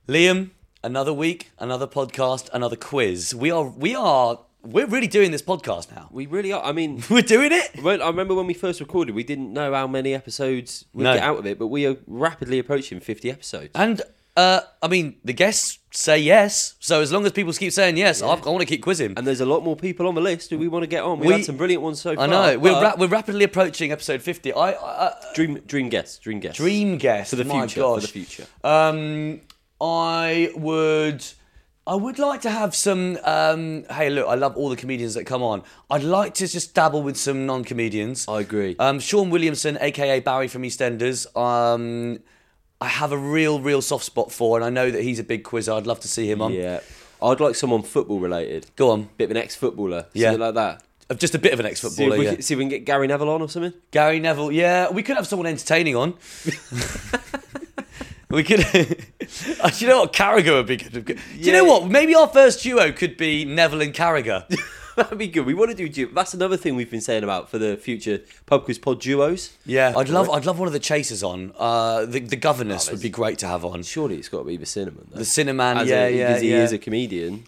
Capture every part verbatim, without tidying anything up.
Liam, another week, another podcast, another quiz. We are, we are, we're really doing this podcast now. We really are. I mean, we're doing it. Well, I remember when we first recorded, we didn't know how many episodes we'd No. get out of it, but we are rapidly approaching fifty episodes. And, uh, I mean, the guests say yes. So as long as people keep saying yes, Yeah. I, I want to keep quizzing. And there's a lot more people on the list who we want to get on. We've We- had some brilliant ones so far. I know. We're, but ra- we're rapidly approaching episode fifty. I, I dream, dream guess, dream guess. Dream guess. For the My future, gosh. for the future. Um, I would... I would like to have some... Um, hey, look, I love all the comedians that come on. I'd like to just dabble with some non-comedians. I agree. Um, Sean Williamson, a k a. Barry from EastEnders, um, I have a real, real soft spot for, and I know that he's a big quizzer. I'd love to see him on. Yeah. I'd like someone football related. Go on. Bit of an ex-footballer. Yeah. Something like that. Uh, Just a bit of an See ex-footballer, if, we, yeah. can- see if we can get Gary Neville on or something. Gary Neville, yeah. We could have someone entertaining on. We could... Do you know what? Carragher would be good. Do you Yeah. know what? Maybe our first duo could be Neville and Carragher. That'd be good. We want to do duo. That's another thing we've been saying about for the future Pub Quiz Pod duos. Yeah, I'd love I'd love one of the chasers on. Uh, the, the governess Oh, would be great to have on. Surely it's got to be the Cinnamon. Though. The Cinnamon, As yeah, a, yeah, Because he yeah. is a comedian.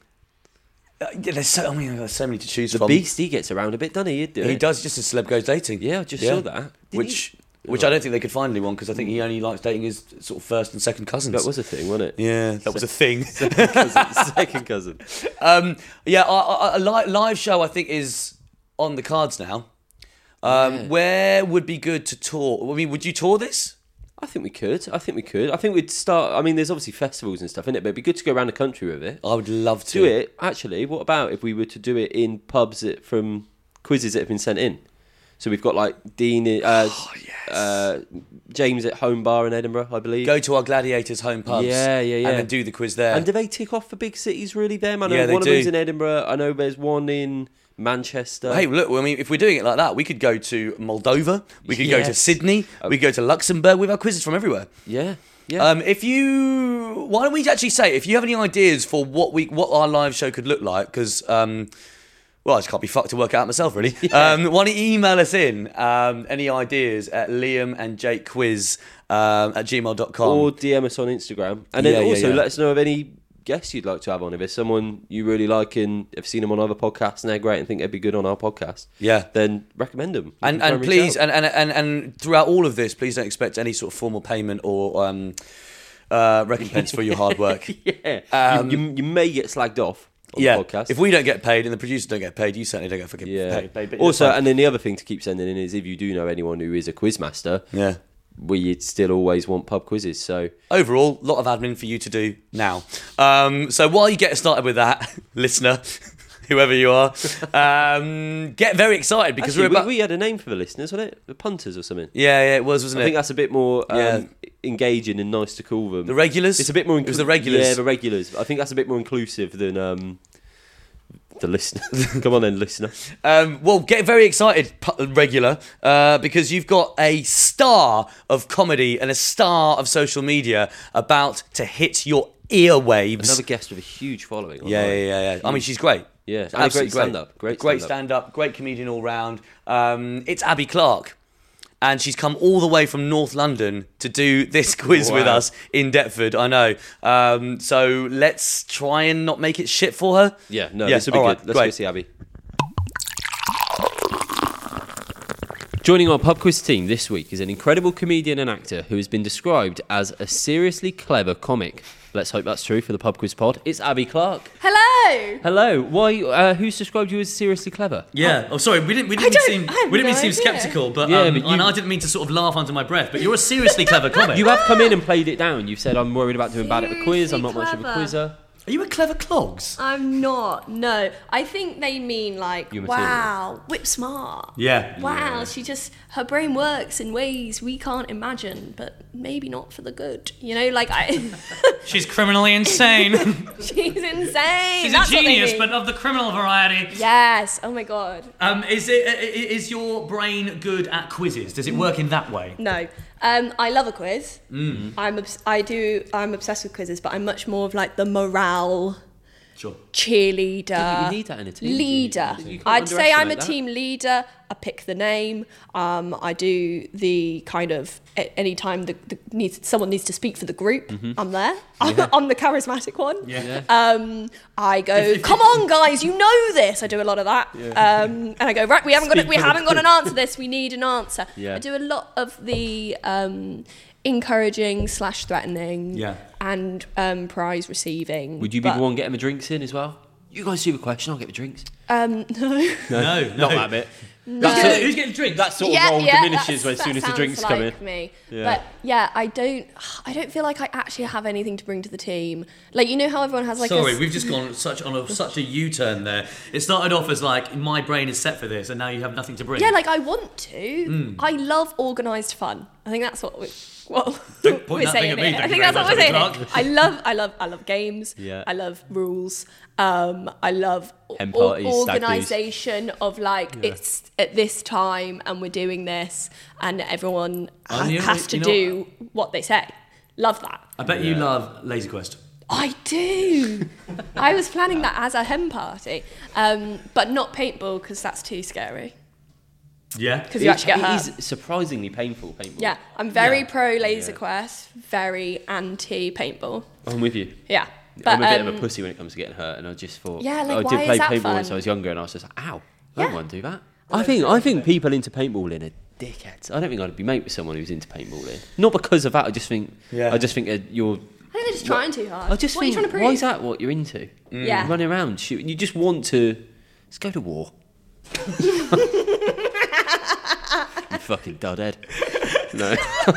Uh, yeah, there's so, I mean, there's so many to choose The from. Beast, he gets around a bit, doesn't he? He'd do He it. does, just as celeb goes dating. Yeah, I just saw that. Did which he? which I don't think they could find anyone because I think he only likes dating his sort of first and second cousins. That was a thing, wasn't it? yeah, that was a thing. Second cousin. Second cousin. um, yeah, a, a, a li- live show I think is on the cards now. Um, Yeah. Where would be good to tour? I mean, would you tour this? I think we could. I think we could. I think we'd start. I mean, there's obviously festivals and stuff in it, but it'd be good to go around the country with it. I would love to Do it. Actually, what about if we were to do it in pubs that, from quizzes that have been sent in? So we've got like Dean, uh, Oh, yes. uh, James at Home Bar in Edinburgh, I believe. Go to our Gladiators home pubs. Yeah, yeah, yeah. And then do the quiz there. And do they tick off for big cities really? Them? I know Yeah, they one of do. them's in Edinburgh. I know there's one in Manchester. Hey, look, I mean, if we're doing it like that, we could go to Moldova, we could go to Yes. Sydney, we could go to Luxembourg. We've got quizzes from everywhere. Yeah, yeah. Um, if you, why don't we actually say, if you have any ideas for what we, what our live show could look like, because, um, well, I just can't be fucked to work it out myself, really. Um, why don't you email us in um, any ideas at Liam and Jake Quiz um, at gmail dot com. or D M us on Instagram, and then Yeah, yeah, also yeah. let us know of any guests you'd like to have on. If there's someone you really like and have seen them on other podcasts and they're great and think they'd be good on our podcast, Yeah. then recommend them. You And can try and reach please, out. and, and, and, and throughout all of this, please don't expect any sort of formal payment or um, uh, recompense for your hard work. yeah, Um, you, you, you may get slagged off on Yeah, the podcast. if we don't get paid and the producers don't get paid, you certainly don't get fucking yeah. paid. paid but Also, that's fine. and then the other thing to keep sending in is if you do know anyone who is a quizmaster, yeah. we still always want pub quizzes. So Overall, a lot of admin for you to do now. Um, so while you get started with that, listener, whoever you are, um, get very excited because Actually, we're about. we, we had a name for the listeners, wasn't it? The punters or something. yeah, yeah, it was, wasn't I think it? that's a bit more um, Yeah. engaging and nice to call them. The regulars. It's a bit more. It was the regulars. Yeah, the regulars. I think that's a bit more inclusive than um, the listener. Come on then, listener. Um, well, get very excited, pu- regular, uh, because you've got a star of comedy and a star of social media about to hit your earwaves. Another guest with a huge following. Yeah, online. yeah, yeah, yeah. I mean, she's great. Yeah, and a Absolutely great stand-up. Great great stand-up. stand-up. Great comedian all round. Um, it's Abby Clark, and she's come all the way from North London to do this quiz with Wow. us in Deptford. I know. Um, so let's try and not make it shit for her. Yeah, no, Yeah, this will be all good. right, Let's go great. see Abby. Joining our pub quiz team this week is an incredible comedian and actor who has been described as a seriously clever comic. Let's hope that's true for the pub quiz pod. It's Abby Clark. Hello. Hello. Why? Uh, who's described you as seriously clever? Yeah. Oh, sorry. We didn't. We didn't don't- seem. I have We didn't no seem idea. sceptical, but, Yeah, um, but you- and I didn't mean to sort of laugh under my breath. But you're a seriously clever comic. You have come in and played it down. You've said, I'm worried about doing bad at the quiz. Seriously I'm not much of a clever. quizzer. Are you a clever clogs? I'm not. No. I think they mean like, You're material. wow, whip smart. Yeah. Wow, Yeah. she just, her brain works in ways we can't imagine, but maybe not for the good. You know, like, I, She's criminally insane. she's insane. She's That's a what they genius, mean. but of the criminal variety. Yes. Oh my God. Um, is it? i- i- Is your brain good at quizzes? Does it work in that way? No. Um, I love a quiz. Mm. I'm obs- I do. I'm obsessed with quizzes, but I'm much more of like the morale Sure. cheerleader. Yeah, but you need that in a team, do you? Leader. You can't I'd say I'm a underestimate that. team leader. I pick the name. Um, I do the kind of any time the, the needs someone needs to speak for the group. Mm-hmm. I'm there. Yeah. I'm the charismatic one. Yeah. Um, I go, if, if, come on, guys, you know this. I do a lot of that. Yeah. Um, and I go, right, we haven't got a, we haven't got an answer to this. We need an answer. Yeah. I do a lot of the um, encouraging slash threatening. Yeah. And um, prize receiving. Would you be but, the one getting the drinks in as well? You guys do the question, I'll get the drinks. Um, no. No, no. Not that bit. No. Who's, who's getting drinks? That sort of yeah, role yeah, diminishes as soon as the drinks like come in. Me. Yeah. But yeah, I don't. I don't feel like I actually have anything to bring to the team. Like, you know how everyone has like. Sorry, a... we've just gone such on a, such a U-turn there. It started off as like my brain is set for this, and now you have nothing to bring. Yeah, like I want to. Mm. I love organised fun. I think that's what we. Well, Don't point we're that saying thing at me. here. I Thank think you that's what very we're much, saying. Here. I love, I love, I love games. Yeah. I love rules. Um, I love Hen parties, o- stag do's. organisation of like Yeah. it's at this time and we're doing this, and everyone Oh, ha- you know- has to you know do what they say. Love that. I bet you Yeah. love Laser Quest. I do. I was planning that as a hen party, um, but not paintball because that's too scary. Yeah. Because you actually get It hurt. is surprisingly painful, paintball. Yeah, I'm very Yeah. pro Laser Yeah. Quest, very anti paintball. I'm with you. Yeah, but I'm a bit um, of a pussy when it comes to getting hurt, and I just thought, Yeah, like, I why did is play that paintball fun? once I was younger, and I was just like, ow, I Yeah. don't want to do that. I think I think people into paintballing are dickheads. I don't think I'd be mate with someone who's into paintballing. Not because of that. I just think, Yeah. I just think that you're. I think they're just trying too hard. I just what think, are you trying to prove? why is that what you're into? Yeah. Running around shooting. You just want to. Let's go to war. You fucking dudhead. No.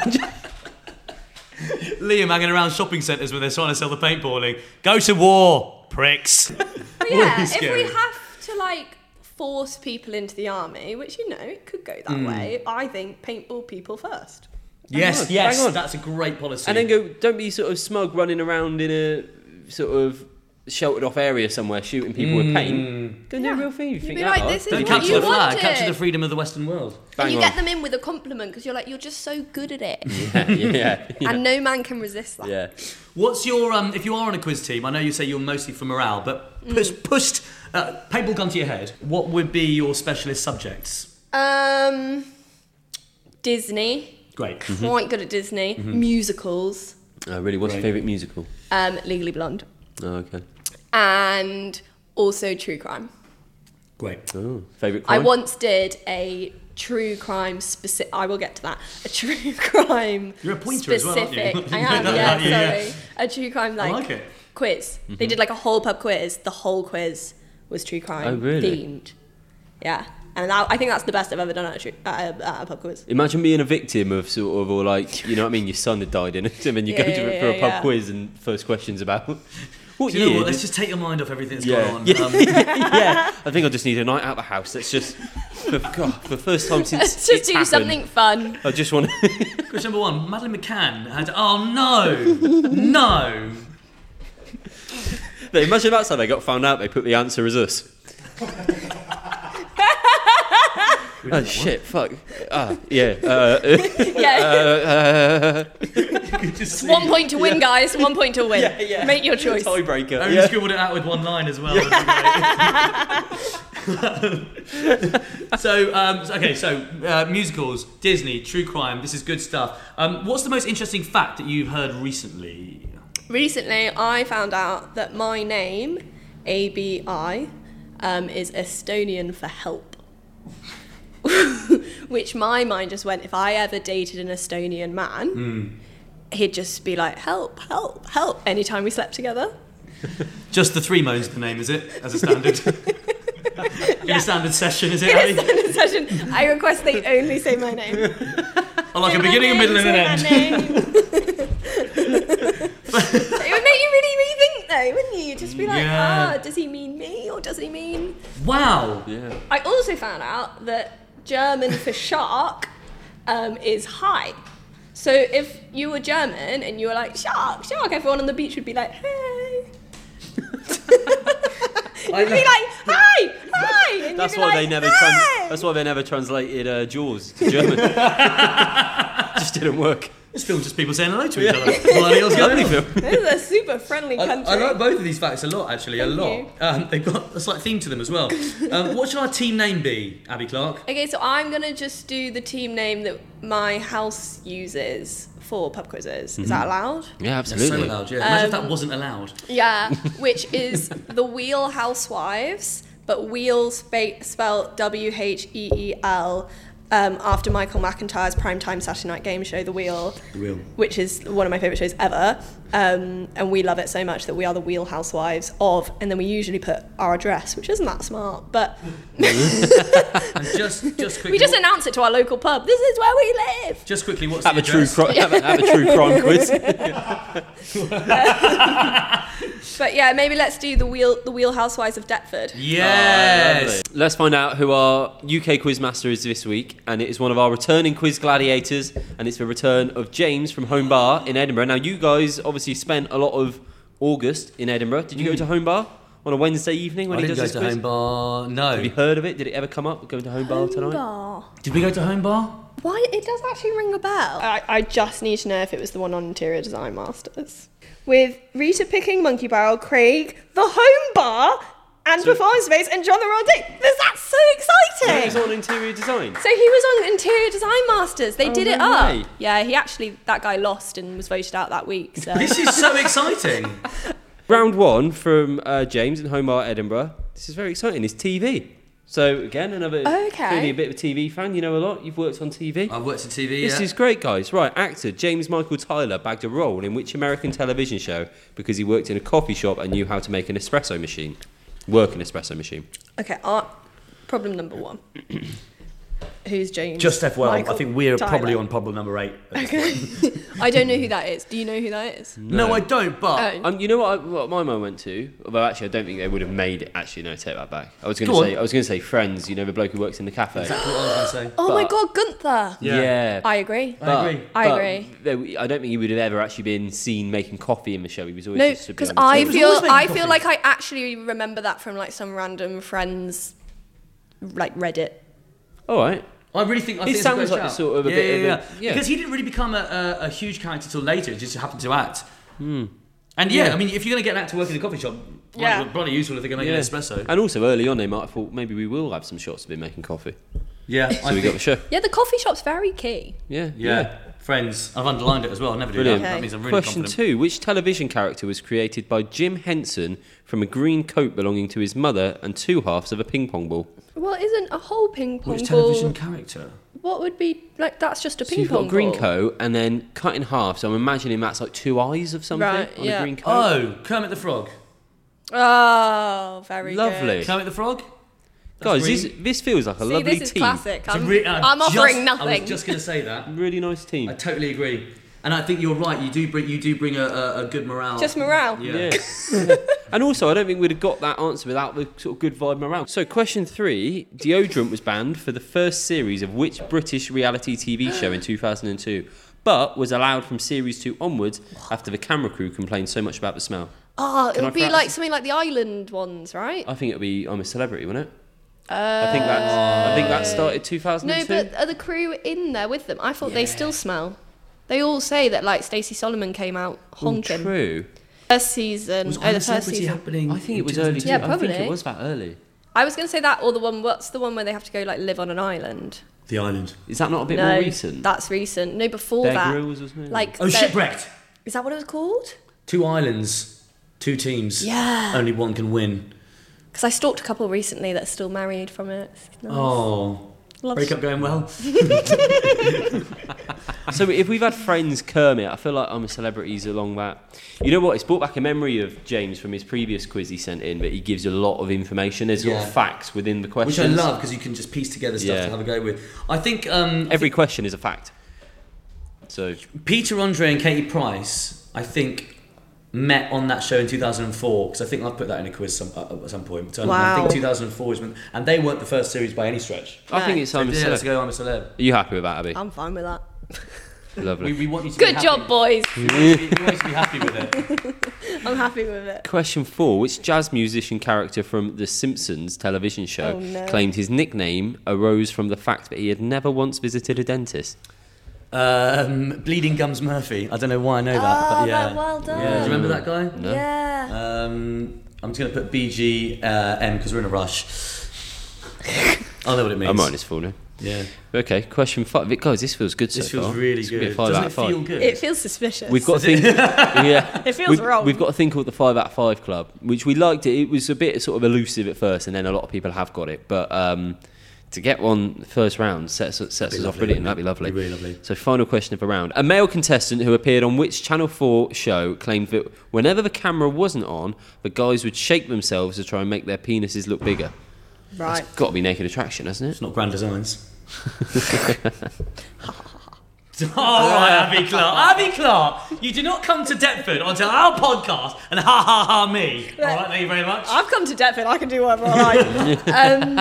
Liam hanging around shopping centres when they're trying to sell the paintballing. Go to war, pricks. But yeah, if Scary. we have to like force people into the army, which you know it could go that way, I think paintball people first. Yes, on, yes, bang on. that's a great policy. And then go. Don't be sort of smug running around in a sort of sheltered off area somewhere shooting people with paint. Go and do a real thing. You You'd think be that like, hard? this is Don't you what capture you the flag, wanted. capture the freedom of the Western world. Bang and you on. get them in with a compliment because you're like, you're just so good at it, Yeah, yeah, yeah. and no man can resist that. yeah. What's your um? If you are on a quiz team, I know you say you're mostly for morale, but push, pushed uh, paintball gun to your head. What would be your specialist subjects? Um, Disney. Great. Quite good at Disney. Musicals. Oh, really? What's your Right. favourite musical? Um, Legally Blonde. Oh, okay. And also true crime. Great. Oh, favourite I crime? once did a true crime specific. I will get to that. A true crime. You're a pointer as well, aren't you? specific. I You am. know that, Yeah, aren't you? Yeah. sorry. A true crime like, like it. quiz. They did like a whole pub quiz. The whole quiz was true crime Oh, really? themed. Yeah, and that, I think that's the best I've ever done at a, true, at a, at a pub quiz. Imagine being a victim of sort of, or like, you know what I mean, your son had died in it, and then you Yeah, go to yeah, it for a yeah, pub yeah. quiz, and first question's about what Do you know year what? Let's did- just take your mind off everything that's yeah. gone on. Yeah. Um, yeah, I think I just need a night out of the house. Let's just, for, God, for the first time since Let's just it's do happened, something fun. I just want to. question number one: Madeleine McCann had. Oh no, no. Imagine that's how they got found out. They put the answer as us. Oh shit! Fuck. Ah, yeah. Uh, Yeah, uh, Just see- one point to win, guys. One point to win. yeah, yeah. Make your choice. Tiebreaker. Only Yeah. scribbled it out with one line as well. so, um, okay, so uh, musicals, Disney, true crime. This is good stuff. Um, what's the most interesting fact that you've heard recently? Recently, I found out that my name, A B I, um, is Estonian for help. Which my mind just went, if I ever dated an Estonian man, Mm. he'd just be like, help, help, help, anytime we slept together. Just the three moans the name, is it? As a standard? In a standard session, is it? In a Ali? standard session, I request they only say my name. I like Say a my beginning, a name, middle, and an say end. my name. It would make you really rethink though, wouldn't you? You'd just be like, Yeah. ah, does he mean me or does he mean... Wow. Yeah. I also found out that German for shark um, is hi. So if you were German and you were like, shark, shark, everyone on the beach would be like, hey. You'd be like, hi, hi. And That's you'd be why like, they never. hey. Trans- that's why they never translated uh, Jaws to German. Just didn't work. This film's just people saying hello to each other. Bloody hell's going on? This is a super friendly I, country. I like both of these facts a lot, actually, a Thank lot. you. Um, they've got a slight theme to them as well. Um, what should our team name be, Abby Clark? Okay, so I'm gonna just do the team name that my house uses for pub quizzes. Is that allowed? Yeah, That's so absolutely. allowed, yeah. Imagine if Um, that wasn't allowed. Yeah, which is the Wheel Housewives, but Wheel spa- spelled W H E E L, um, after Michael McIntyre's primetime Saturday night game show, The Wheel, The Wheel. which is one of my favourite shows ever. Um, and we love it so much that we are the Wheel Housewives of, and then we usually put our address, which isn't that smart, but And just, just quickly, we just what- announce it to our local pub. This is where we live. just quickly, what's Have the a true, address? cri- have, a, have a true crime quiz. But yeah, maybe let's do the Wheel, the Wheel Housewives of Deptford. Yes. Let's find out who our U K Quizmaster is this week, and it is one of our returning quiz gladiators, and it's the return of James from Home Bar in Edinburgh. Now, you guys obviously spent a lot of August in Edinburgh. Did you go to Home Bar on a Wednesday evening when I he didn't does go his to quiz? Home Bar. No. Have you heard of it? Did it ever come up going to Home Bar tonight? Bar. Did we go to Home Bar? Why? It does actually ring a bell. I, I just need to know if it was the one on Interior Design Masters. With Rita Picking, Monkey Barrel, Craig, the Home Bar, and Performance Space, and John the Royal Dick. That's so It exciting! was on interior design. So he was on Interior Design Masters. They Oh, did it no up. way. Yeah, he actually, that guy lost and was voted out that week. So. This is so exciting. Round one from uh, James in Home Bar, Edinburgh. This is very exciting. It's T V. So again, another Okay. clearly a bit of a T V fan. You know a lot. You've worked on T V. I've worked in T V, This yeah. is great, guys. Right, actor James Michael Tyler bagged a role in which American television show because he worked in a coffee shop and knew how to make an espresso machine. Work an espresso machine. Okay, uh, problem number one. Who's James? Just F Y I, I Michael think we're Tyler? probably on problem number eight. Okay. I don't know who that is. Do you know who that is? No, I don't, but... Oh. Um, you know what, I, what my mind went to? Although actually, I don't think they would have made it. Actually, no, take that back. I was going Go to on. say, I was going to say Friends. You know the bloke who works in the cafe. Exactly what I was going to say. Oh my But- God, Gunther. Yeah. Yeah. I agree. I agree. I but agree. there- I don't think he would have ever actually been seen making coffee in the show. He was always No, just stood because behind the I table. was feel always making I feel coffee. like I actually remember that from like some random friends, like Reddit. All right. I really think I It think it's a sounds great like shout. sort of a yeah, bit yeah, of a- yeah. yeah. Because he didn't really become a, a, a huge character till later. He just happened to act. And yeah, Yeah. I mean, if you're going to get an actor working in a coffee shop, Yeah. yeah. bloody useful if they're going to make Yeah. an espresso. And also early on, they might have thought maybe we will have some shots of him making coffee. Yeah, So I we got the think, show. Yeah, the coffee shop's very key. Yeah. yeah. Friends. I've underlined it as well. I never do Brilliant. that. Okay. That means I'm really Question confident. two: which television character was created by Jim Henson from a green coat belonging to his mother and two halves of a ping pong ball? Well, isn't a whole ping pong Which ball? television character? What would be like? That's just a So ping you've got pong a green ball. coat and then cut in half. So I'm imagining that's like two eyes of something Right, on yeah. a green coat. Oh, Kermit the Frog. Oh, very Lovely. good. Kermit the Frog? Guys, really- this, this feels like a See, lovely this is team. classic. It's a I'm, re- uh, I'm just- offering I nothing. was just going to say that. Really nice team. I totally agree. And I think you're right. You do bring you do bring a, a, a good morale. Just morale. Yeah. Yeah. And also, I don't think we'd have got that answer without the sort of good vibe morale. So, question three: deodorant was banned for the first series of which British reality T V show in two thousand two, but was allowed from series two onwards after the camera crew complained so much about the smell? Oh, Can it I would be perhaps- like something like the island ones, right? I think it'll be I'm a Celebrity, wouldn't it? I think that I think that started two thousand two. No, but are the crew in there with them? I thought they still smell. They all say that like Stacey Solomon came out All honking. true. First season. Was oh, I'm the a first Celebrity season. happening? I think in it was early. two thousand two? Yeah, too. I think probably. it was that early. I was going to say that, or the one. What's the one where they have to go like live on an island? The Island. Is that not a bit no, more recent? that's recent. No, before Bear that. Grylls, wasn't it? Like Oh, the- Shipwrecked. Is that what it was called? Two islands, two teams. Yeah. Only one can win. Because I stalked a couple recently that are still married from it. It's nice. Oh. Love Breakup going well. So if we've had Friends Kermit, I feel like I'm a Celebrities along that. You know what? It's brought back a memory of James from his previous quiz he sent in, but he gives a lot of information. There's a lot Yeah. of facts within the questions. Which I love because you can just piece together stuff Yeah. to have a go with. I think um, Every question is a fact. So Peter Andre and Katie Price, I think, met on that show in two thousand four because I think I'll put that in a quiz some, uh, at some point. So I Wow. think two thousand four is when, and they weren't the first series by any stretch. I No. think it's So I'm a yeah, let's Celeb. go. I'm a celeb. Are you happy with that, Abby? I'm fine with that. Lovely. We, we want you to be Good happy. job, boys. We want you to be, we want you to be happy with it. I'm happy with it. Question four: which jazz musician character from The Simpsons television show Oh, no. claimed his nickname arose from the fact that he had never once visited a dentist? Um, Bleeding Gums Murphy. I don't know why I know that, Oh, but yeah. that- well done. Yeah, do you remember that guy? No. Yeah. Um, I'm just going to put B G uh, M because we're in a rush. I know what it means. I'm right, it's full now. Yeah. Okay, question five. Guys, this feels good so This feels far. really This could be a good. five Doesn't out it of five. feel good? It feels suspicious. We've got to think. yeah, It feels we've, wrong. We've got to think of the five out of five club, which we liked it. It was a bit sort of elusive at first, and then a lot of people have got it. But um, to get one first round sets sets us off lovely, brilliant. wouldn't That'd be it? lovely. Be really lovely. So, final question of the round: a male contestant who appeared on which Channel Four show claimed that whenever the camera wasn't on, the guys would shake themselves to try and make their penises look bigger. Right. It's got to be Naked Attraction, hasn't it? It's not Grand Designs. All right, Abby Clark. Abby Clark, you do not come to Deptford onto our podcast and ha ha ha me. All right, thank you very much. I've come to Deptford. I can do whatever I like. um,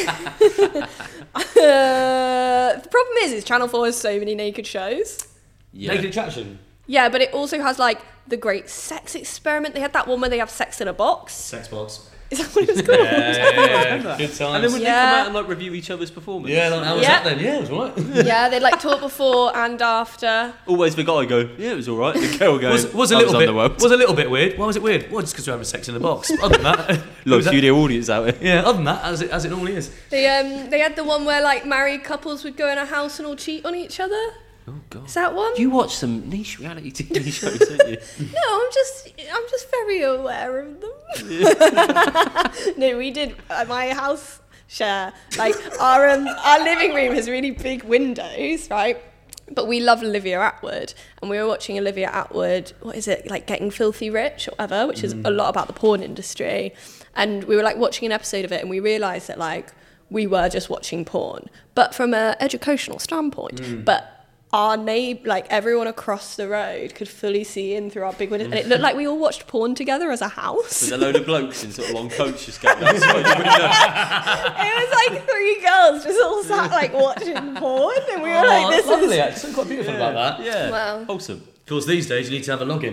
uh, the problem is, is Channel Four has so many naked shows. Yeah. Naked Attraction. Yeah, but it also has like the Great Sex Experiment. They had that one where they have sex in a box. Sex box. Is that what it was called? Yeah, good times. And then when they Yeah. come out and like review each other's performance. yeah, how was Yeah. that then? Yeah, it was all right. Yeah, they like talk before and after. Always the guy go, yeah, it was all right. The girl goes, Was, was a I little was bit underwhelmed. was a little bit weird. Why was it weird? Well, just because we're having sex in the box. Other than that, it Look, was a- studio audience out here. yeah. Other than that, as it as it normally is. They um they had the one where like married couples would go in a house and all cheat on each other. Oh god. Is that one? You watch some niche reality T V shows, don't you? No, I'm just I'm just very aware of them. No, we did at my house share. Like our um, our living room has really big windows, right? But we love Olivia Attwood, and we were watching Olivia Attwood. What is it like? Getting Filthy Rich or whatever, which is a lot about the porn industry. And we were like watching an episode of it, and we realised that like we were just watching porn, but from an educational standpoint. But our neighbour, like everyone across the road, could fully see in through our big windows, and it looked like we all watched porn together as a house. With a load of blokes in sort of long coats just going outside the window. It was like three girls just all sat like watching porn, and we were like, "This lovely, is." actually. Something quite beautiful about that. Yeah. Wow. Wholesome. Of course, these days you need to have a login.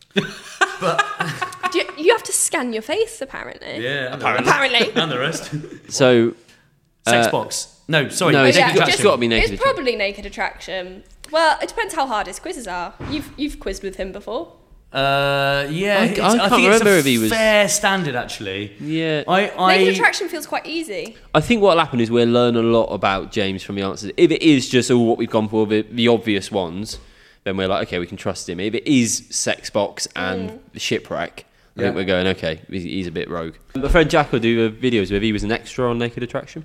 Do you, you have to scan your face, apparently. Yeah, and Apparently. the rest. So, Sex Uh, box. No, sorry. no, Oh, it's yeah, Naked Attraction. just- It's got to be Naked It's Attraction. probably Naked Attraction. Well, it depends how hard his quizzes are. You've you've quizzed with him before. Uh, yeah, I- it's- I can't think remember it's if a he was- fair standard actually. Yeah. I, I Naked Attraction feels quite easy. I think what'll happen is we'll learn a lot about James from the answers. If it is just all what we've gone for, the, the obvious ones, then we're like, okay, we can trust him. If it is sex box and the shipwreck, I Yeah. think we're going, okay, he's, he's a bit rogue. My friend Jack will do uh, videos where he was an extra on Naked Attraction.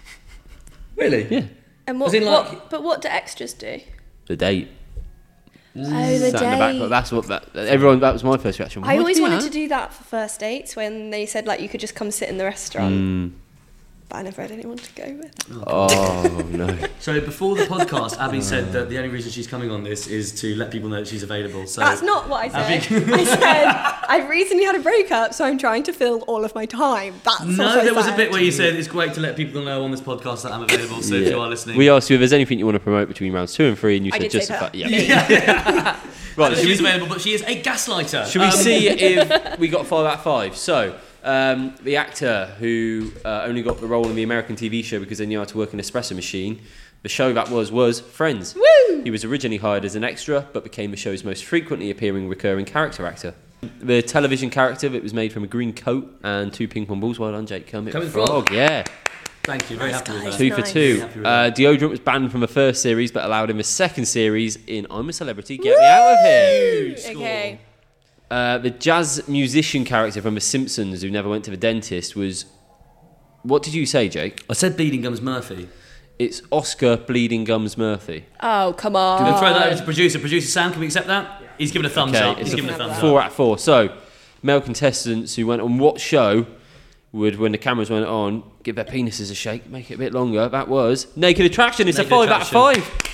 really. Yeah. And what, As in, like- what? But what do extras do? The date. Oh, the Sat in the back, date. but that's what that, everyone, that was my first reaction. I What? always wanted Yeah. to do that for first dates when they said like you could just come sit in the restaurant. Mm. But I never had anyone to go with. Oh, no. So before the podcast, Abby said that the only reason she's coming on this is to let people know that she's available. So That's not what I said. Abby- I said I've recently had a breakup, so I'm trying to fill all of my time. That's what No, I there was a said. bit where you said it's great to let people know on this podcast that I'm available. So if Yeah. you are listening, We asked you if there's anything you want to promote between rounds two and three, and you I said did just say the that. fact. Yeah. right, Right, she is should we, available, but she is a gaslighter. should we Um, see if we got five out of five? So, um, the actor who uh, only got the role in the American T V show because they knew how to work an espresso machine, the show that was was Friends. Woo! He was originally hired as an extra, but became the show's most frequently appearing recurring character actor. The television character that was made from a green coat and two ping pong balls. Well done, Jake. Kermit Kermit Frog. Frog. Yeah. Thank you, very Nice happy with guys. that. Two for Nice. two. Happy with Uh, that. deodorant was banned from the first series, but allowed in the second series in I'm a Celebrity, Get Me Out of Here. Score. Okay. Uh, the jazz musician character from The Simpsons who never went to the dentist was... What did you say, Jake? I said Bleeding Gums Murphy. It's Oscar Bleeding Gums Murphy. Oh, come on. Can we throw that over to producer? Producer Sam, can we accept that? He's given a thumbs Okay, up. it's He's a given a thumbs Four up. out of four. So, male contestants who went on what show would, when the cameras went on, give their penises a shake, make it a bit longer? That was Naked Attraction. It's Naked a five Attraction. out of five.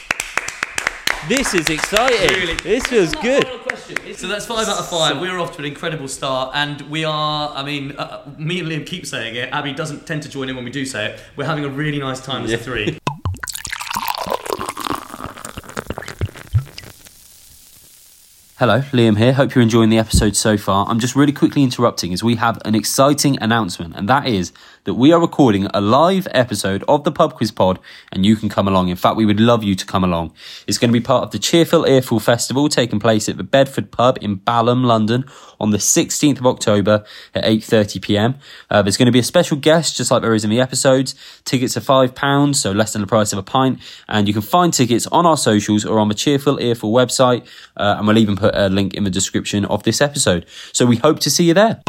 This is exciting. Really? This feels good. So that's five out of five. We're off to an incredible start, and we are. I mean, uh, me and Liam keep saying it. Abby doesn't tend to join in when we do say it. We're having a really nice time as Yeah. a three. Hello, Liam here. Hope you're enjoying the episode so far. I'm just really quickly interrupting as we have an exciting announcement, and that is that we are recording a live episode of the Pub Quiz Pod, and you can come along. In fact, we would love you to come along. It's going to be part of the Cheerful Earful Festival taking place at the Bedford Pub in Balham, London on the sixteenth of October at eight thirty p m. Uh, there's going to be a special guest, just like there is in the episodes. Tickets are five pounds, so less than the price of a pint, and you can find tickets on our socials or on the Cheerful Earful website, uh, and we'll even put a link in the description of this episode. So we hope to see you there.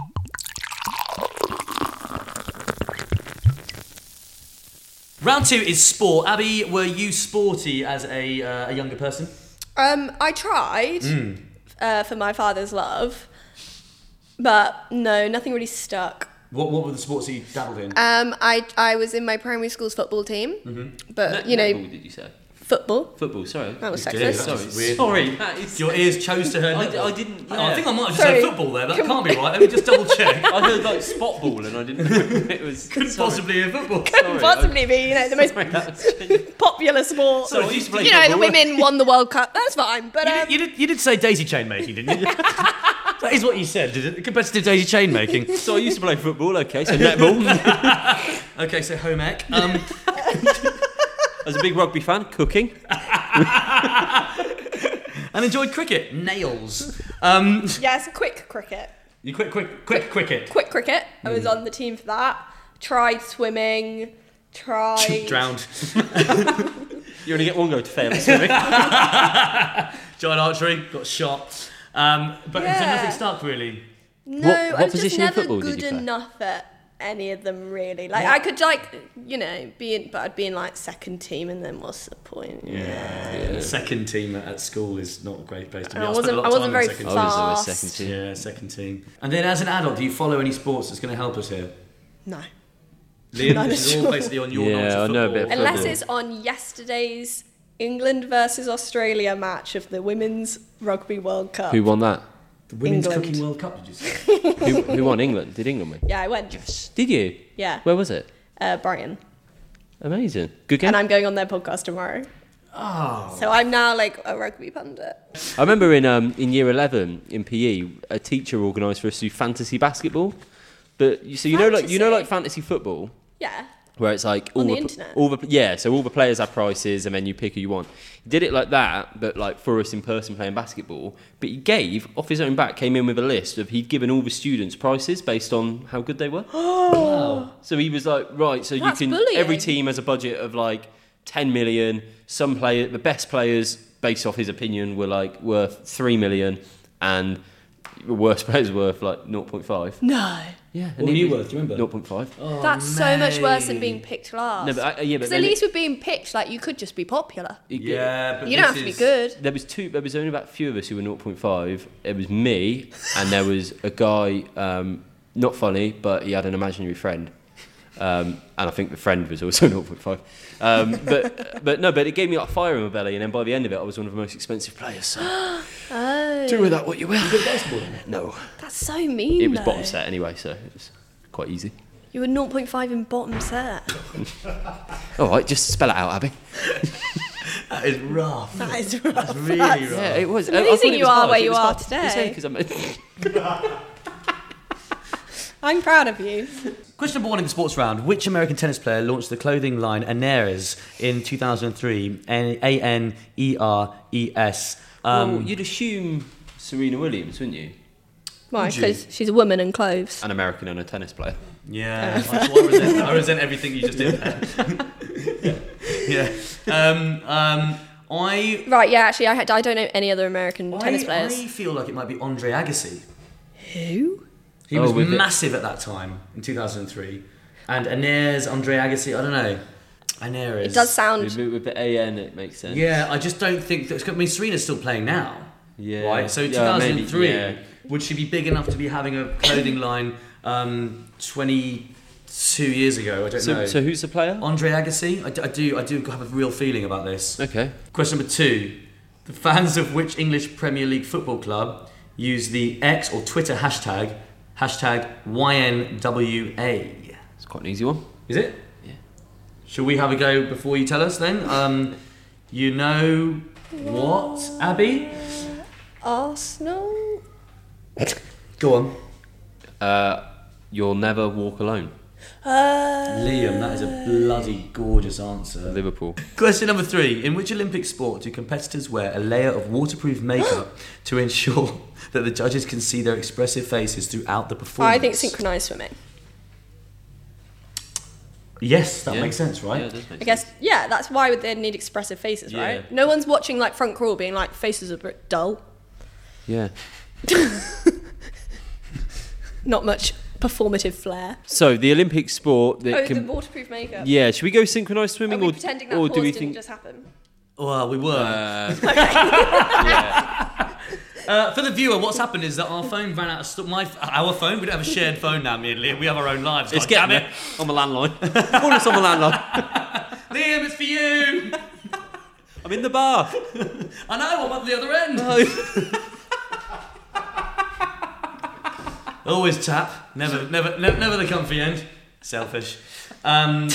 Round two is sport. Abby, were you sporty as a, uh, a younger person? Um, I tried Mm. uh, for my father's love, but no, nothing really stuck. What What were the sports that you dabbled in? Um, I I was in my primary school's football team, Mm-hmm. but you know, Netball, did you say? football. Football, sorry. That was You did, sexist. that was Sorry, weird. sorry. That is... Your ears chose to hear I, netball. I didn't. Oh, I yeah. think I might have just Sorry. said football there. That can't be right. Let me just double check. I heard like spot ball and I didn't know it was. Couldn't sorry. possibly hear football. Couldn't possibly be, you know, the most Sorry, that was... popular sport. So I used to play you know, the football. women won the World Cup. That's fine, but You um, did, you, did, you did say daisy chain making, didn't you? That is what you said, did it? Competitive daisy chain making. So I used to play football. Okay, so netball. Okay, so home ec. Um, As a big rugby fan, cooking. and enjoyed cricket. Nails. Um, yes, quick cricket. you quick, quick, quick cricket. Quick cricket. I was on the team for that. Tried swimming. Tried. Drowned. You only get one go to fail at swimming. Joined archery. Got shot. Um, but so Yeah. nothing stuck really. No, What- I what was position just in never football did good you play? enough at any of them really. Like I could like, you know, be in, but I'd be in like second team, and then what's the point? Yeah. Second team at school is not a great place to be. I spent wasn't- a lot I of wasn't time in very second I team. was always Fast. second team. Yeah, second team. And then as an adult, do you follow any sports that's going to help us here? No. Liam, Not this is at all all. basically on your Yeah, knowledge of I know a football. bit of Unless football. it's on yesterday's England versus Australia match of the Women's Rugby World Cup. Who won that? The Women's England. Cooking World Cup, did you say? Who, who won England? Did England win? Yeah, I went. Did you? Yeah. Where was it? Uh, Brighton. Amazing. Good game. And I'm going on their podcast tomorrow. Oh. So I'm now like a rugby pundit. I remember in um, in year eleven in P E, a teacher organised for us to do fantasy basketball. But you, so you know like you know like fantasy football, Yeah. where it's like all On the the, internet? all the yeah, so all the players have prices and then you pick who you want. He did it like that, but like for us in person playing basketball. But he gave off his own back, came in with a list of he'd given all the students prices based on how good they were. Wow. So he was like, right, so That's you can bullying. every team has a budget of like ten million. Some player, the best players, based off his opinion, were like worth three million, and the worst players were worth like zero point five. No. Yeah, What were you worth, do you remember? zero point five. Oh, That's so much worse than mate. being picked last. No, but I, yeah, but Because then at it- least with being picked, like you could just be popular. it- Yeah, but You don't this have to be is- good. There was two. There was only about a few of us who were zero point five. It was me, and there was a guy, um, not funny, but he had an imaginary friend, um, and I think the friend was also zero point five. Um, but but no, but it gave me like fire in my belly, and then by the end of it, I was one of the most expensive players. So Oh. do with that what you will. Basketball. No, That's so mean. it was though. bottom set anyway, so it was quite easy. You were zero point five in bottom set. All right, just spell it out, Abby. That is rough. That is rough. That's really That's- rough. Yeah, it was. It's I- I amazing thought it you was are hard. where It you was are hard. today. It's only 'cause I'm- I'm proud of you. Question number one in the sports round. Which American tennis player launched the clothing line Aneres in two thousand three? A N E R E S. Um, well, you'd assume Serena Williams, wouldn't you? Why? Would you? Because she's a woman in clothes. An American and a tennis player. Yeah, that's why I resent, I resent everything you just did there. yeah. Um, um, I, Right, yeah, actually, I, had, I don't know any other American tennis I, players. I feel like it might be Andre Agassi. Who? He Oh, was with it- massive at that time in two thousand three. And Aneres, Andre Agassi, I don't know. Aneres. It does sound... With, with the A N, it makes sense. Yeah, I just don't think that. I mean, Serena's still playing now. Yeah. Right? So Yeah, maybe, two thousand three, yeah. would she be big enough to be having a clothing line um, twenty-two years ago? I don't So, know. so who's the player? Andre Agassi? I, d- I do I do have a real feeling about this. Okay. Question number two. The fans of which English Premier League football club use the X or Twitter hashtag, hashtag Y N W A? It's quite an easy one. Is it? Yeah. Shall we have a go before you tell us then? Um, you know what, Abby? Arsenal. Go on. Uh, you'll never walk alone. Uh, Liam, that is a bloody gorgeous answer. Liverpool. Question number three. In which Olympic sport do competitors wear a layer of waterproof makeup to ensure that the judges can see their expressive faces throughout the performance? I think synchronised swimming. Yes, that Yeah. makes sense, right? Yeah, it does make I guess, sense. yeah, that's why they need expressive faces, Yeah. right? No one's watching like front crawl being like, faces are a bit dull. Yeah. Not much performative flair. So the Olympic sport that Oh, can. the waterproof makeup. Yeah, should we go synchronised Are swimming, we or, pretending that or pause do we didn't think? just happen? Well, we were. Uh, yeah. Uh, for the viewer, what's happened is that our phone ran out of st- my our phone. We don't have a shared phone now, me and Liam. We have our own lives. It's God getting damn there it, on the landline. Call us on the landline. Liam, it's for you. I'm in the bath. I know. I'm at the other end. Always tap. Never, never, never, never the comfy end. Selfish. Um,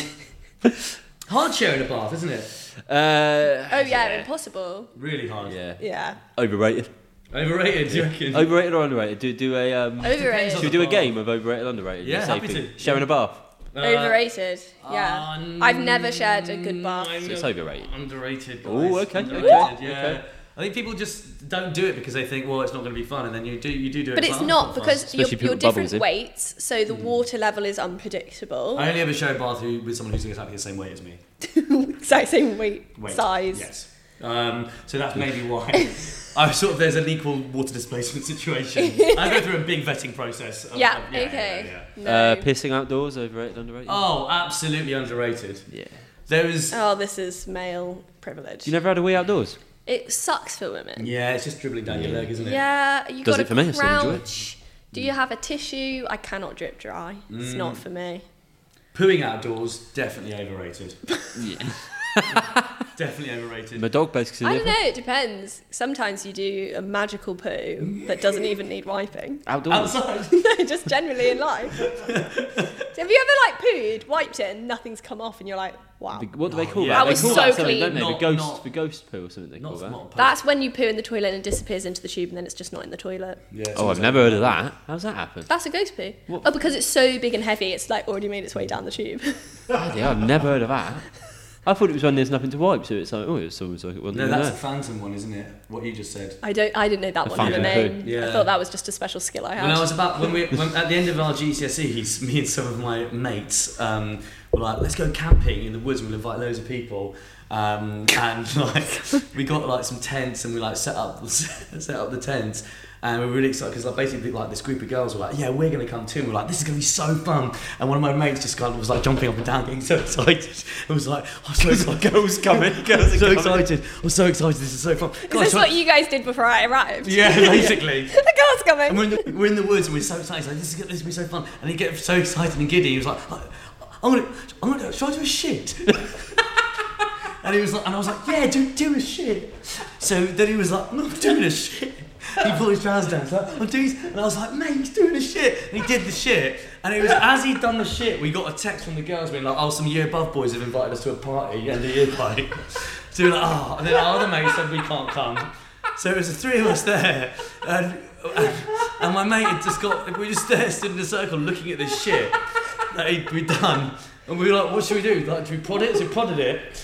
hard sharing a bath, isn't it? Uh, Oh yeah, impossible. Really hard. yeah. Yeah. Overrated. Overrated, do you reckon? Overrated or underrated? Do do a um. Overrated. Should we do a game of overrated, underrated? Yeah, Say happy thing. to. Sharing a bath. Uh, Overrated. Yeah. um, I've never shared a good bath. I'm So it's overrated. Underrated. Guys. Ooh, okay, Underrated, okay, yeah. okay. I think people just don't do it because they think, well, it's not going to be fun, and then you do, you do do it. But it's it's like, not oh, because fun. you're, Especially you're people with bubbles different in. weights, so the water level is unpredictable. I only ever share a bath who, with someone who's exactly the same weight as me. Exact same weight, Weight. size. Yes. Um, so that's maybe why. I sort of there's an equal water displacement situation. I go through a big vetting process. Of, Yeah, of- okay. yeah, yeah. No. Uh, pissing outdoors, overrated, underrated. Oh, absolutely underrated. Yeah. There was. Oh, this is male privilege. You never had a wee outdoors? It sucks for women. Yeah, it's just dribbling down your leg, isn't it? Yeah, you Does got it for me, I to still enjoy it. crouch. Do you have a tissue? I cannot drip dry. It's Mm. not for me. Pooing outdoors, definitely overrated. Yeah. Definitely overrated. My dog basically. I don't know, it depends. Sometimes you do a magical poo that doesn't even need wiping. Outdoors. Outside. No, just generally in life. So have you ever like pooed, wiped it, and nothing's come off, and you're like, wow. The- What do they Oh, call yeah. that? That They was call so that something, clean. don't they? Not- the ghost, not- the ghost poo or something they call Not, that. not That's when you poo in the toilet and it disappears into the tube, and then it's just not in the toilet. Yeah, it's Oh, I've always never like- heard of that. How's that happen? That's a ghost poo. What? Oh, because it's so big and heavy, it's like already made its way down the tube. Yeah, I've never heard of that. I thought it was when there's nothing to wipe, so it's like, oh, it's almost like it wasn't No, even that's there. a phantom one, isn't it? What you just said. I don't. I didn't know that The one had a phantom name. poo. Yeah. I thought that was just a special skill I had. When I was about when we when, at the end of our G C S Es, me and some of my mates um, were like, let's go camping in the woods. We'll invite loads of people, um, and like we got like some tents and we like set up set up the tents. And we were really excited because like basically like this group of girls were like, yeah, we're gonna come too. And we're like, this is gonna be so fun. And one of my mates just kind of was like jumping up and down, getting so excited. It was like, I'm so excited. Girls coming, girls are so coming. excited. I'm so excited. This is so fun. Is this what you guys did before I arrived? Yeah, basically. The girl's coming. And we're in, the, we're in the woods and we're so excited. Like, this is this is gonna be so fun. And he gets so excited and giddy. He was like, I'm gonna, I'm gonna, should I do a shit? And he was like, and I was like, yeah, do do a shit. So then he was like, I'm not doing a shit. He pulled his trousers down. He's like, I'm doing, and I was like, mate, he's doing a shit. And he did the shit. And it was as he'd done the shit, we got a text from the girls being like, oh, some year above boys have invited us to a party, end of year party. So we were like, oh, and then our other mate said we can't come. So it was the three of us there, and, and my mate had just got, we just there stood in a circle looking at this shit that he'd we'd done. And we were like, what should we do? Like, do we prod it? So we prodded it.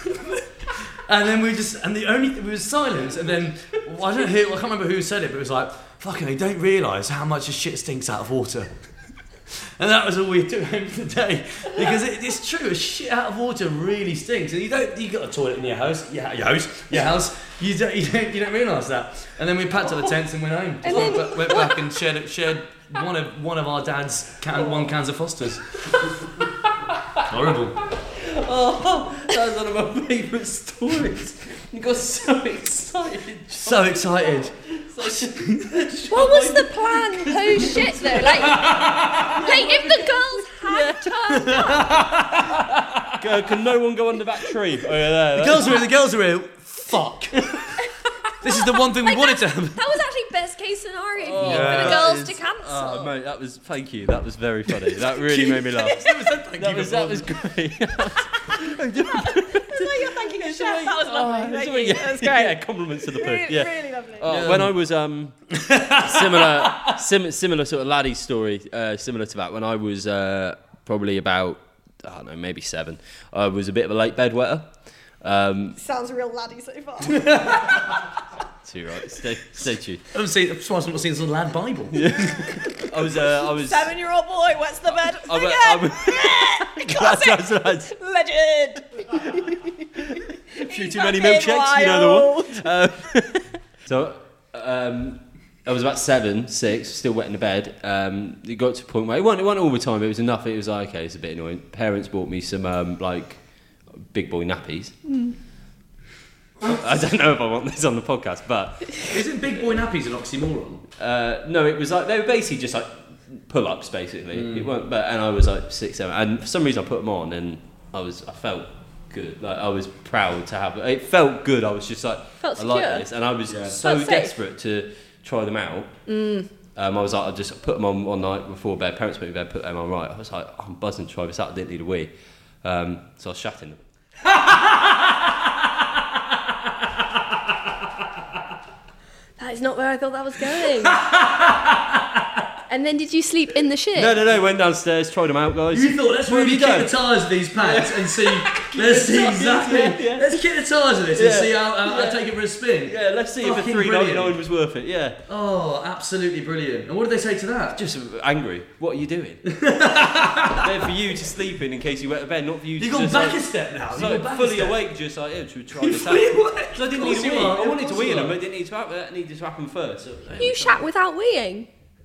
And then we just, and the only thing, we was silence, and then, well, I don't know who, I can't remember who said it, but it was like, fucking, they don't realise how much a shit stinks out of water. And that was all we took home for the day. Because it, it's true, a shit out of water really stinks. And you don't, you got a toilet in your house, your, your house, your house, you don't, you don't, you don't realise that. And then we packed up the tents and went home. And then- went, went back and shared, shared one of one of our dad's can, one cans of Fosters. Horrible. Oh, that was one of my favourite stories. You got so excited. So excited. What was the plan post shit though? Like, like if the girls had turned up. Go, can no one go under that tree? Oh, yeah, there. The girls are in, the girls are in. Fuck. This is the one thing we Like, wanted to that, have. that was actually best case scenario for you, Yeah. for the That girls is- to cancel. Oh, mate, that was, thank you. That was very funny. That really made me laugh. Thank That you was, before. that was great. It's like you're thanking a It's the way mate. That was lovely. Oh, Thank sorry, you. yeah, That was great. Yeah, compliments to the poo. Really, Yeah. really lovely. Oh, when I was um similar sim- similar sort of laddie story, uh, similar to that. When I was uh, probably about I don't know, maybe seven, I was a bit of a late bedwetter. Um, Sounds real laddie so far. too right. Stay, stay tuned. I haven't seen. I'm surprised I've not seen this lad Bible. I was uh, I was. Seven-year-old boy wets the bed. I was- I Again. was- Classic. That's- that's- Legend. A few He's too many fucking milkshakes, you know the one. wild. Um, so um, I was about seven, six, still wet in the bed. Um, it got to a point where it wasn't, it wasn't all the time. It was enough. It was like, okay, it's a bit annoying. Parents bought me some um, like big boy nappies. Mm. I don't know if I want this on the podcast, but Isn't big boy nappies an oxymoron? uh, no, it was like they were basically just like pull-ups, basically. Mm. It weren't, but and I was like six, seven, and for some reason I put them on, and I was I felt good. Like I was proud to have. It felt good. I was just like Felt I like secure. this, and I was Yeah. so Felt safe. desperate to try them out. Mm. Um, I was like, I just put them on one night before bed. Parents put me in bed, put them on right. I was like, I'm buzzing to try this out. I didn't need a wee, um, so I was shatting them. That is not where I thought that was going. And then did you sleep in the shit? No, no, no. Went downstairs, tried them out, guys. You thought, let's What have really you kick done? the tyres of these pants and see, let's see exactly, Yeah, yeah. let's kick the tyres of this and Yeah. see how, how I Yeah. take it for a spin. Yeah, let's see if the Fucking three ninety nine brilliant. was worth it. Yeah. Oh, absolutely brilliant. And what did they say to that? Just angry. What are you doing? They're for you to sleep in in case you wet the bed, not for you to You've gone just back like, a step now. just You've like gone back a fully step. awake, just like, yeah, should we try You're this out? fully awake. Because I didn't Of need course a you wee. are, I of wanted to course wee you in them, are. but it didn't need to happen. That needed to happen first. So, You shat without weeing.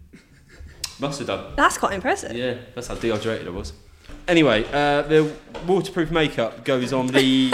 Must have done. That's quite impressive. Yeah, that's how dehydrated I was. Anyway, uh, the waterproof makeup goes on the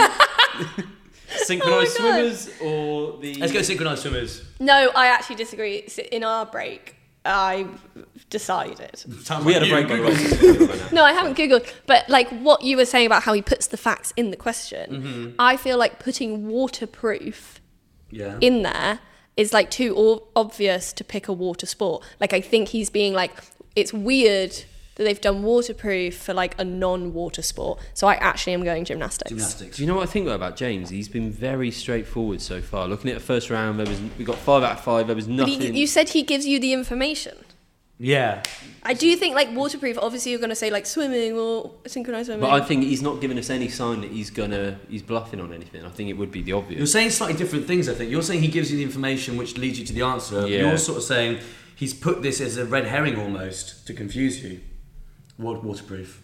synchronised Oh my God. swimmers or the. Let's go synchronised swimmers. No, I actually disagree. S- In our break, I decided. Sounds We like had a you. break by the way. No, I haven't Googled, but like what you were saying about how he puts the facts in the question, Mm-hmm. I feel like putting waterproof Yeah. in there is like too o- obvious to pick a water sport. Like I think he's being like, it's weird that they've done waterproof for like a non-water sport. So I actually am going gymnastics. Gymnastics. Do you know what I think though about James? He's been very straightforward so far. Looking at the first round, there was we got five out of five. There was But nothing. he, you said he gives you the information. Yeah. I do think like waterproof. Obviously, you're going to say like swimming or synchronized swimming. But I think he's not giving us any sign that he's gonna he's bluffing on anything. I think it would be the You're obvious. saying slightly different things, I think. You're saying he gives you the information which leads you to the answer. Yeah. You're sort of saying he's put this as a red herring almost to confuse you. Wa- Waterproof.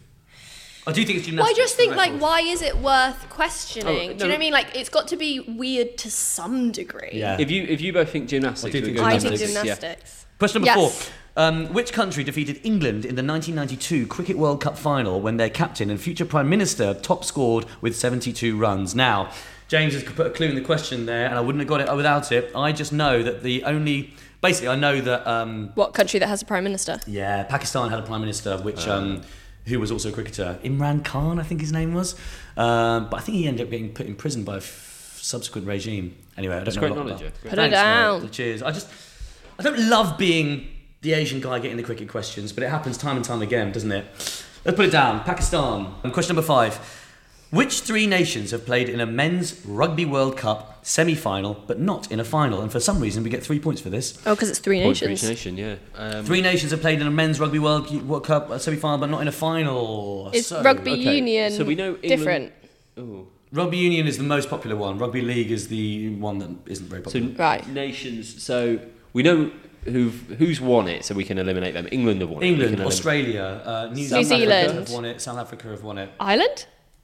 I do think it's Well, I gymnastics. just for the think like, record. why is it worth questioning? Oh, Do you know no. what I mean? Like, it's got to be weird to some degree. Yeah. If you if you both think gymnastics, I do we'll think go I think gymnastics, yeah. gymnastics. Question number Yes. four. Um, which country defeated England in the nineteen ninety-two Cricket World Cup final when their captain and future Prime Minister top scored with seventy-two runs? Now, James has put a clue in the question there, and I wouldn't have got it without it. I just know that the only... Basically, I know that... Um, What country that has a prime minister? yeah, Pakistan had a Prime Minister, which... Um, who was also a cricketer. Imran Khan, I think his name was. Um, but I think he ended up getting put in prison by a f- subsequent regime. Anyway, I don't That's know great a lot knowledge, about- yeah. Put it Thanks, down. mate. Cheers. I just... I don't love being the Asian guy getting the cricket questions, but it happens time and time again, doesn't it? Let's put it down. Pakistan. And question number five. Which three nations have played in a men's Rugby World Cup semi-final, but not in a final? And for some reason, we get three points for this. Oh, because it's three Point for nations. each nation, yeah. Um, Three nations have played in a men's Rugby World, World Cup semi-final, but not in a final. Is So- rugby okay, union so we know England- different? ooh. Rugby union is the most popular one. Rugby league is the one that isn't very So popular. Right. nations. So we know who've who's won it, so we can eliminate them. England have won it. we England, can eliminate- Australia, uh, New, New Zealand Zealand. have won it. South Africa have won it. Ireland?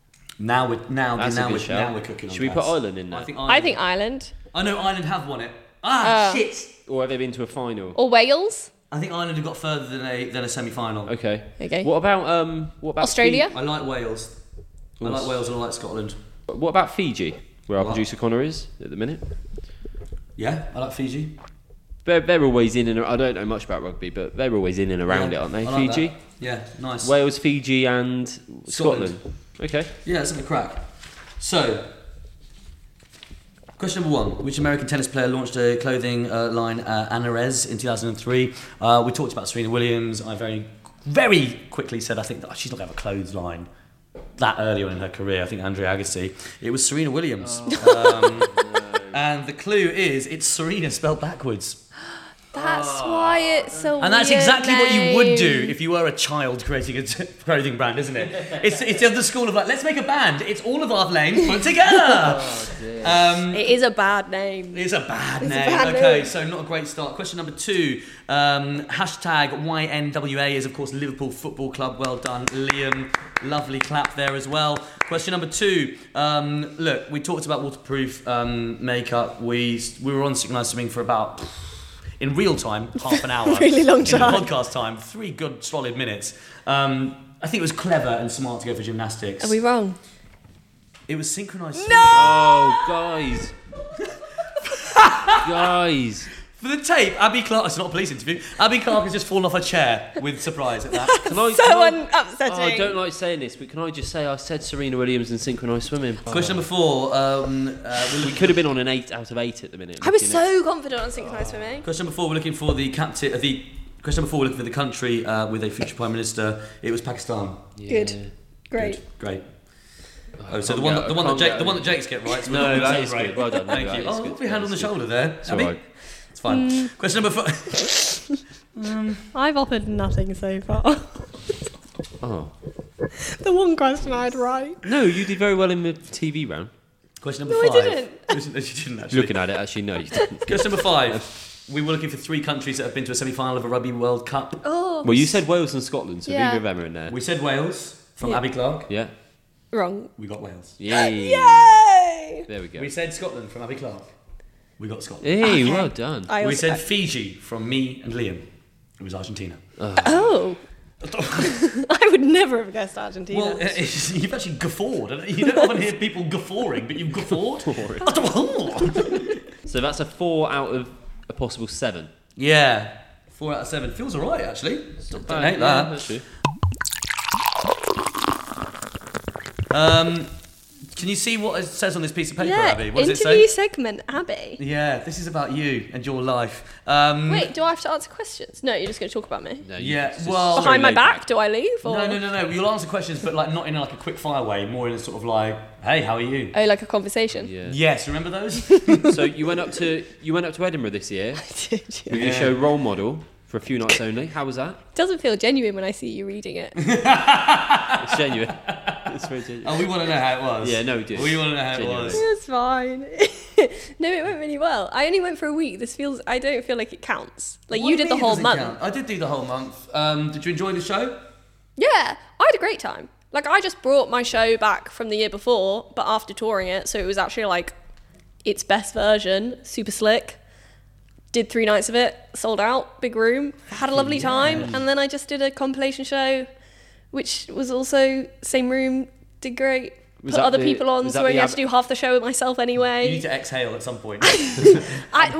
Now we're now That's a now good we're, shout. now we're cooking. on Should we gas. put Ireland in there? I think I Ireland. think Ireland. I know Ireland have won it. Ah, Uh, shit! Or have they been to a final? Or Wales? I think Ireland have got further than a than a semi-final. Okay. Okay. What about um? What about Australia? I like Wales. I like Wales and I like Scotland. Fi- what about Fiji, where our What? producer Connor is at the minute? Yeah, I like Fiji. They're, they're always in and ar- I don't know much about rugby, but they're always in and around Yeah, it, aren't they? I like Fiji, that. Yeah, nice. Wales, Fiji, and Scotland. Scotland. Okay. Yeah, let's have a crack. So, question number one. Which American tennis player launched a clothing uh, line, uh, Anarez, in two thousand three? Uh, we talked about Serena Williams. I very, very quickly said I think that she's not going to have a clothes line. that early on in her career. I think Andrea Agassi. It was Serena Williams. Oh, um, no. And the clue is it's Serena spelled backwards. That's oh. why it's so And that's weird exactly name. what you would do if you were a child creating a t- clothing brand, isn't it? It's it's of the school of like, let's make a band. It's all of our names put together. Oh, dear. Um, it is a bad name. It's a bad it's name. A bad okay, name. so not a great start. Question number two. Um, hashtag Y N W A is, of course, Liverpool Football Club. Well done, Liam. Lovely clap there as well. Question number two. Um, look, we talked about waterproof um, makeup. We we were on synchronized swimming for about, in real time, half an hour. Really long time. In the podcast time, three good solid minutes. Um, I think it was clever and smart to go for gymnastics. Are we wrong? It was synchronized swimming. No! Oh, guys. Guys. For the tape, Abby Clark, it's not a police interview, Abby Clark has just fallen off her chair with surprise at that. Can I, so can I, upsetting. oh, I don't like saying this, but can I just say I said Serena Williams and synchronised swimming? Question number four. Um, uh, We could have been on an eight out of eight at the minute. I was looking at- so confident on synchronised swimming. question number four, we're looking for the captain, uh, the, question number four, we're looking for the country uh, with a future Prime Minister. It was Pakistan. Yeah. Good. Great. Good, great. Oh, Oh, so I the one, can't that, the go- one I that Jake, can't the go. one that Jake's get right. So we're No, not that gonna is celebrate. good. Well done. Thank That you. is Oh, good. we hand That on the is shoulder there. It's Abby. alright. It's fine. Mm. Question number four. Um, I've offered nothing so far. Oh. The one question I had right. No, you did very well in the T V round. Question number No, I five. didn't. Question- no, you didn't actually. Looking at it, actually, no, you didn't. Question number five. We were looking for three countries that have been to a semi-final of a Rugby World Cup. Oh. Well, you said Wales and Scotland, so Yeah. neither of them are in there. We said Wales from Yeah. Abby Clark. Yeah. Wrong. We got Wales. Yay. Yay! There we go. We said Scotland from Abby Clark. We got Scotland. Hey, Okay. well done. I We also, said Fiji from me and Liam. It was Argentina. Oh. I would never have guessed Argentina. Well, uh, you've actually guffawed. I don't- You don't often hear people guffawing, but you've guffawed. So that's a four out of a possible seven. Yeah, four out of seven. Feels alright, actually. Don't Bad, hate yeah, that. that's true. Um, can you see what it says on this piece of paper, yeah, Abby? What does it interview say? segment, Abby. Yeah, this is about you and your life. Um, Wait, do I have to answer questions? No, you're just going to talk about me. No, you- Yeah, it's just well- very Behind my laid back, do I leave? Or? No, no, no, no. You'll answer questions, but like not in like a quick fire way. More in a sort of like, hey, how are you? Oh, like a conversation? Yeah. Yes, remember those? So you went up to you went up to Edinburgh this year Did you? with your show Role Model for a few nights only. How was that? It doesn't feel genuine when I see you reading it. It's genuine. It's very genuine. Oh, we want to know how it was. Yeah, no, we do. We want to know how Genuinely. it was. It's fine. No, it went really well. I only went for a week. This feels. I don't feel like it counts. Like What you do did the mean it whole doesn't month. count? I did do the whole month. Um, did you enjoy the show? Yeah, I had a great time. Like I just brought my show back from the year before, but after touring it, so it was actually like its best version. Super slick. Did three nights of it, sold out, big room, had a lovely time, and then I just did a compilation show, which was also same room, did great. Was Put that other the- people on, was so that I only the had to ab- do half the show with myself anyway. You need to exhale at some point. I, well,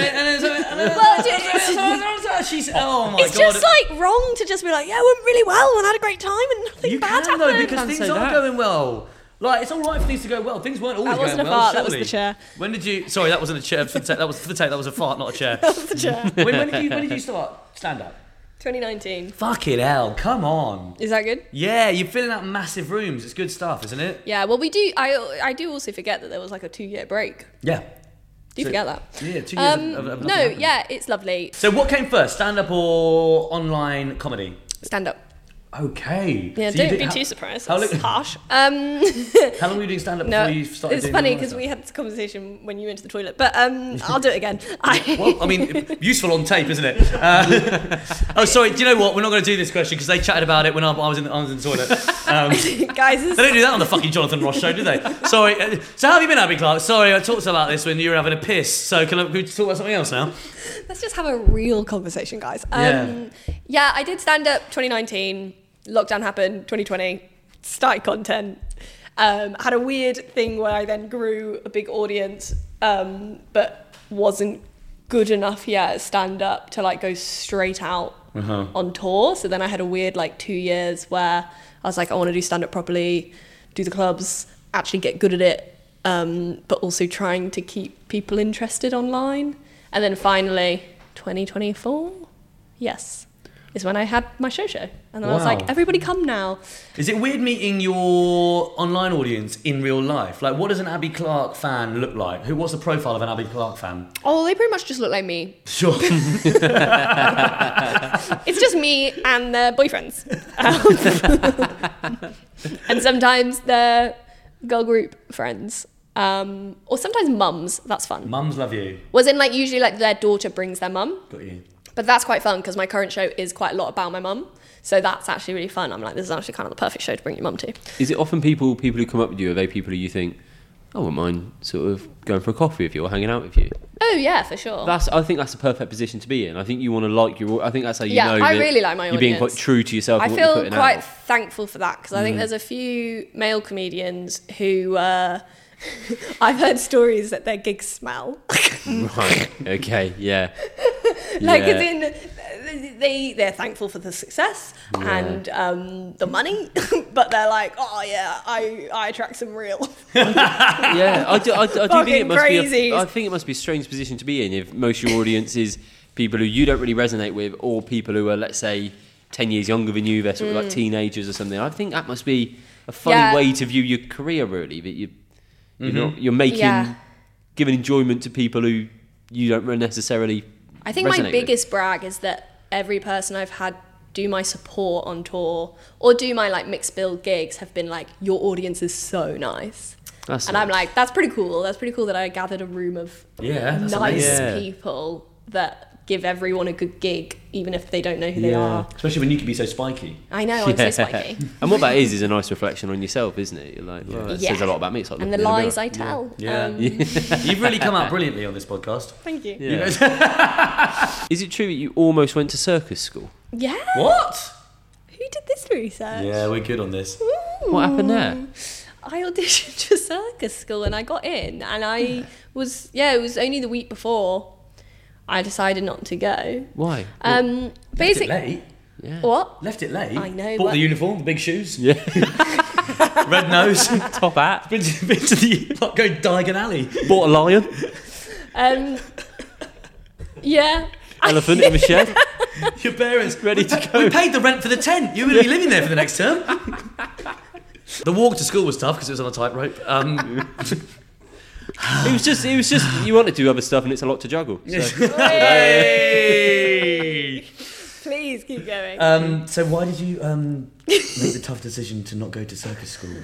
well, well, it's- she's oh my it's god. just like wrong to just be like, yeah, it went really well and I had a great time and nothing you bad can though happened. because Can't things say are that. going well. Like it's all right for things to go well. Things weren't always That wasn't going a well. fart, that was surely. the chair. When did you? Sorry, that wasn't a chair. For the tape. That was for the tape. That was a fart, not a chair. That was the chair. when, when did you? When did you start stand up? twenty nineteen. Fucking hell! Come on. Is that good? Yeah, you're filling out massive rooms. It's good stuff, isn't it? Yeah, well, we do. I I do also forget that there was like a two year break. Yeah. Do you So- forget that? Yeah, two years Um, of, of nothing no, happening. yeah, it's lovely. So what came first, stand up or online comedy? Stand up. Okay. Yeah, So you don't did- be how- too surprised. how That's long- harsh. Um, How long were you doing stand up no, before you started it's doing funny online because stuff? we had this conversation when you went to the toilet, but um, I'll do it again. I, Well, I mean, useful on tape, isn't it? Uh, oh, sorry. Do you know what? We're not going to do this question because they chatted about it when I, I was in the, I was in the toilet. Um, guys, this, they don't do that on the fucking Jonathan Ross show, do they? Sorry. Uh, so how have you been, Abby Clark? Sorry, I talked about this when you were having a piss. So can, I, can we talk about something else now? let's just have a real conversation, guys. Um, yeah. yeah, I did stand up twenty nineteen. Lockdown happened, twenty twenty, started content. Um, had a weird thing where I then grew a big audience, um, but wasn't good enough yet at stand up to like go straight out Uh-huh. on tour. So then I had a weird like two years where I was like, I want to do stand up properly, do the clubs, actually get good at it, um, but also trying to keep people interested online. And then finally, twenty twenty-four, yes. is when I had my show show. And then I was Wow. like, everybody come now. Is it weird meeting your online audience in real life? Like, what does an Abby Clark fan look like? Who? What's the profile of an Abby Clark fan? Oh, they pretty much just look like me. Sure. It's just me and their boyfriends. Um, and sometimes their girl group friends. Um, or sometimes mums. That's fun. Mums love you. Was in like usually like their daughter brings their mum. Got you. But that's quite fun because my current show is quite a lot about my mum. So that's actually really fun. I'm like, this is actually kind of the perfect show to bring your mum to. Is it often people people who come up with you, are they people who you think, I wouldn't mind sort of going for a coffee with you or hanging out with you? Oh yeah, for sure. That's I think that's the perfect position to be in. I think you want to like your. I think that's how you Yeah, know. I that really like my You're being audience. quite true to yourself. I and what you're feel putting quite out. thankful for that because I think Mm. there's a few male comedians who uh, I've heard stories that their gigs smell. Right. Okay. Yeah. Like Yeah. as in they they're thankful for the success Yeah. and um, the money, but they're like, oh yeah, I I attract some real. Yeah, I do. I, I do think Fucking it must be. crazies. A, I think it must be a strange position to be in if most of your audience is people who you don't really resonate with, or people who are, let's say, ten years younger than you. They're sort of like teenagers or something. I think that must be a funny Mm. Yeah. way to view your career, really. That you, you're Mm-hmm. not, you're making, Yeah. giving enjoyment to people who you don't necessarily. I think my resonate with. biggest brag is that every person I've had do my support on tour or do my like mixed bill gigs have been like, your audience is so nice. That's And I'm like, that's pretty cool. That's pretty cool that I gathered a room of Yeah, that's nice amazing. Yeah. people that give everyone a good gig, even if they don't know who they Yeah. are. Especially when you can be so spiky. I know, I'm so spiky. And what that is is a nice reflection on yourself, isn't it? You're like, well, that Yeah. says a lot about me. It's like And the looking in lies mirror. I tell. Yeah. Um, You've really come out brilliantly on this podcast. Thank you. Yeah. Is it true that you almost went to circus school? Yeah. What? Who did this research? Yeah, we're good on this. What happened there? I auditioned for circus school and I got in, and I was yeah. It was only the week before I decided not to go. Why? Um, Left it basically, late. Yeah. what? Left it late. I know, Bought but- the uniform, the big shoes, Yeah. red nose. Top hat. been, to, been to the like, go Diagon Alley. Bought a lion. Um, yeah. Elephant in the shed. Your parents Ready to go. We paid the rent for the tent. You're going to be living there for the next term. The walk to school was tough because it was on a tightrope. Um, It was just, it was just, you wanted to do other stuff and it's a lot to juggle. So. hey! Please keep going. um, so why did you um, make the tough decision to not go to circus school?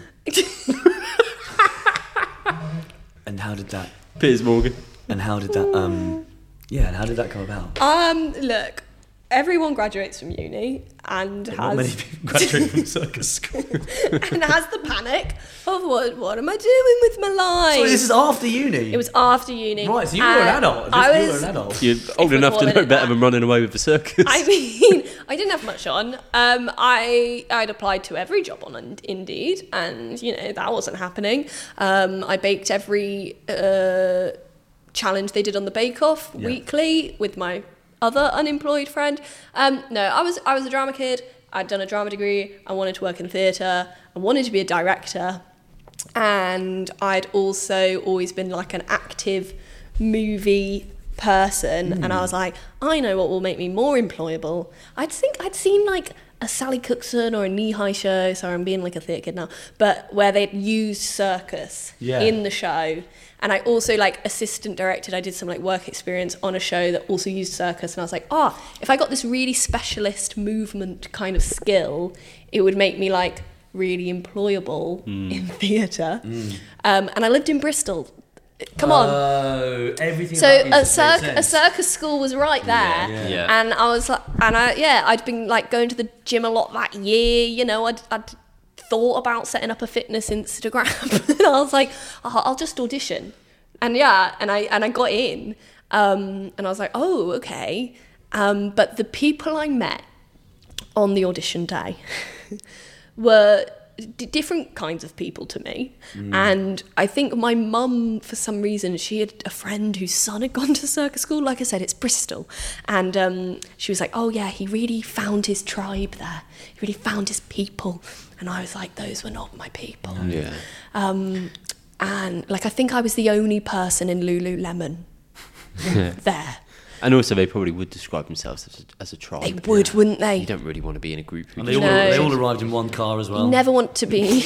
And how did that? Piers Morgan. And how did that? Um, yeah, and how did that come about? um, look, everyone graduates from uni and Not many has people graduate from circus school. and has the panic of what what am I doing with my life? So this is after uni. It was after uni. right. So you were an and adult. I you was. were an adult. You're old we enough to call know it better that. than running away with the circus. I mean, I didn't have much on. Um, I I'd applied to every job on In- Indeed, and you know that wasn't happening. Um, I baked every uh, challenge they did on the Bake Off Yeah. weekly with my other unemployed friend. Um, no, I was I was a drama kid. I'd done a drama degree. I wanted to work in theatre. I wanted to be a director, and I'd also always been like an active movie person, and I was like, I know what will make me more employable. I'd think I'd seen like a Sally Cookson or a Knee-High show, sorry I'm being like a theatre kid now, but where they'd used circus Yeah. in the show. And I also like assistant directed, I did some like work experience on a show that also used circus, and I was like, ah, oh, if I got this really specialist movement kind of skill, it would make me like really employable in theatre. Um, and I lived in Bristol. Come on. Oh, everything. So about you a, just circ- made a sense. circus school was right there, Yeah, yeah. and I was like, and I yeah, I'd been like going to the gym a lot that year. You know, I'd, I'd thought about setting up a fitness Instagram, and I was like, oh, I'll just audition, and yeah, and I and I got in, um, and I was like, oh, okay, um, but the people I met on the audition day were d- different kinds of people to me. Mm. And I think my mum, for some reason, she had a friend whose son had gone to circus school. Like I said, it's Bristol. And um, she was like, oh yeah, he really found his tribe there. He really found his people. And I was like, those were not my people. Yeah. Um, and like, I think I was the only person in Lululemon there. And also, they probably would describe themselves as a, as a tribe. They would, wouldn't they? You don't really want to be in a group. And they all, No. they all arrived in one car as well. You never want to be.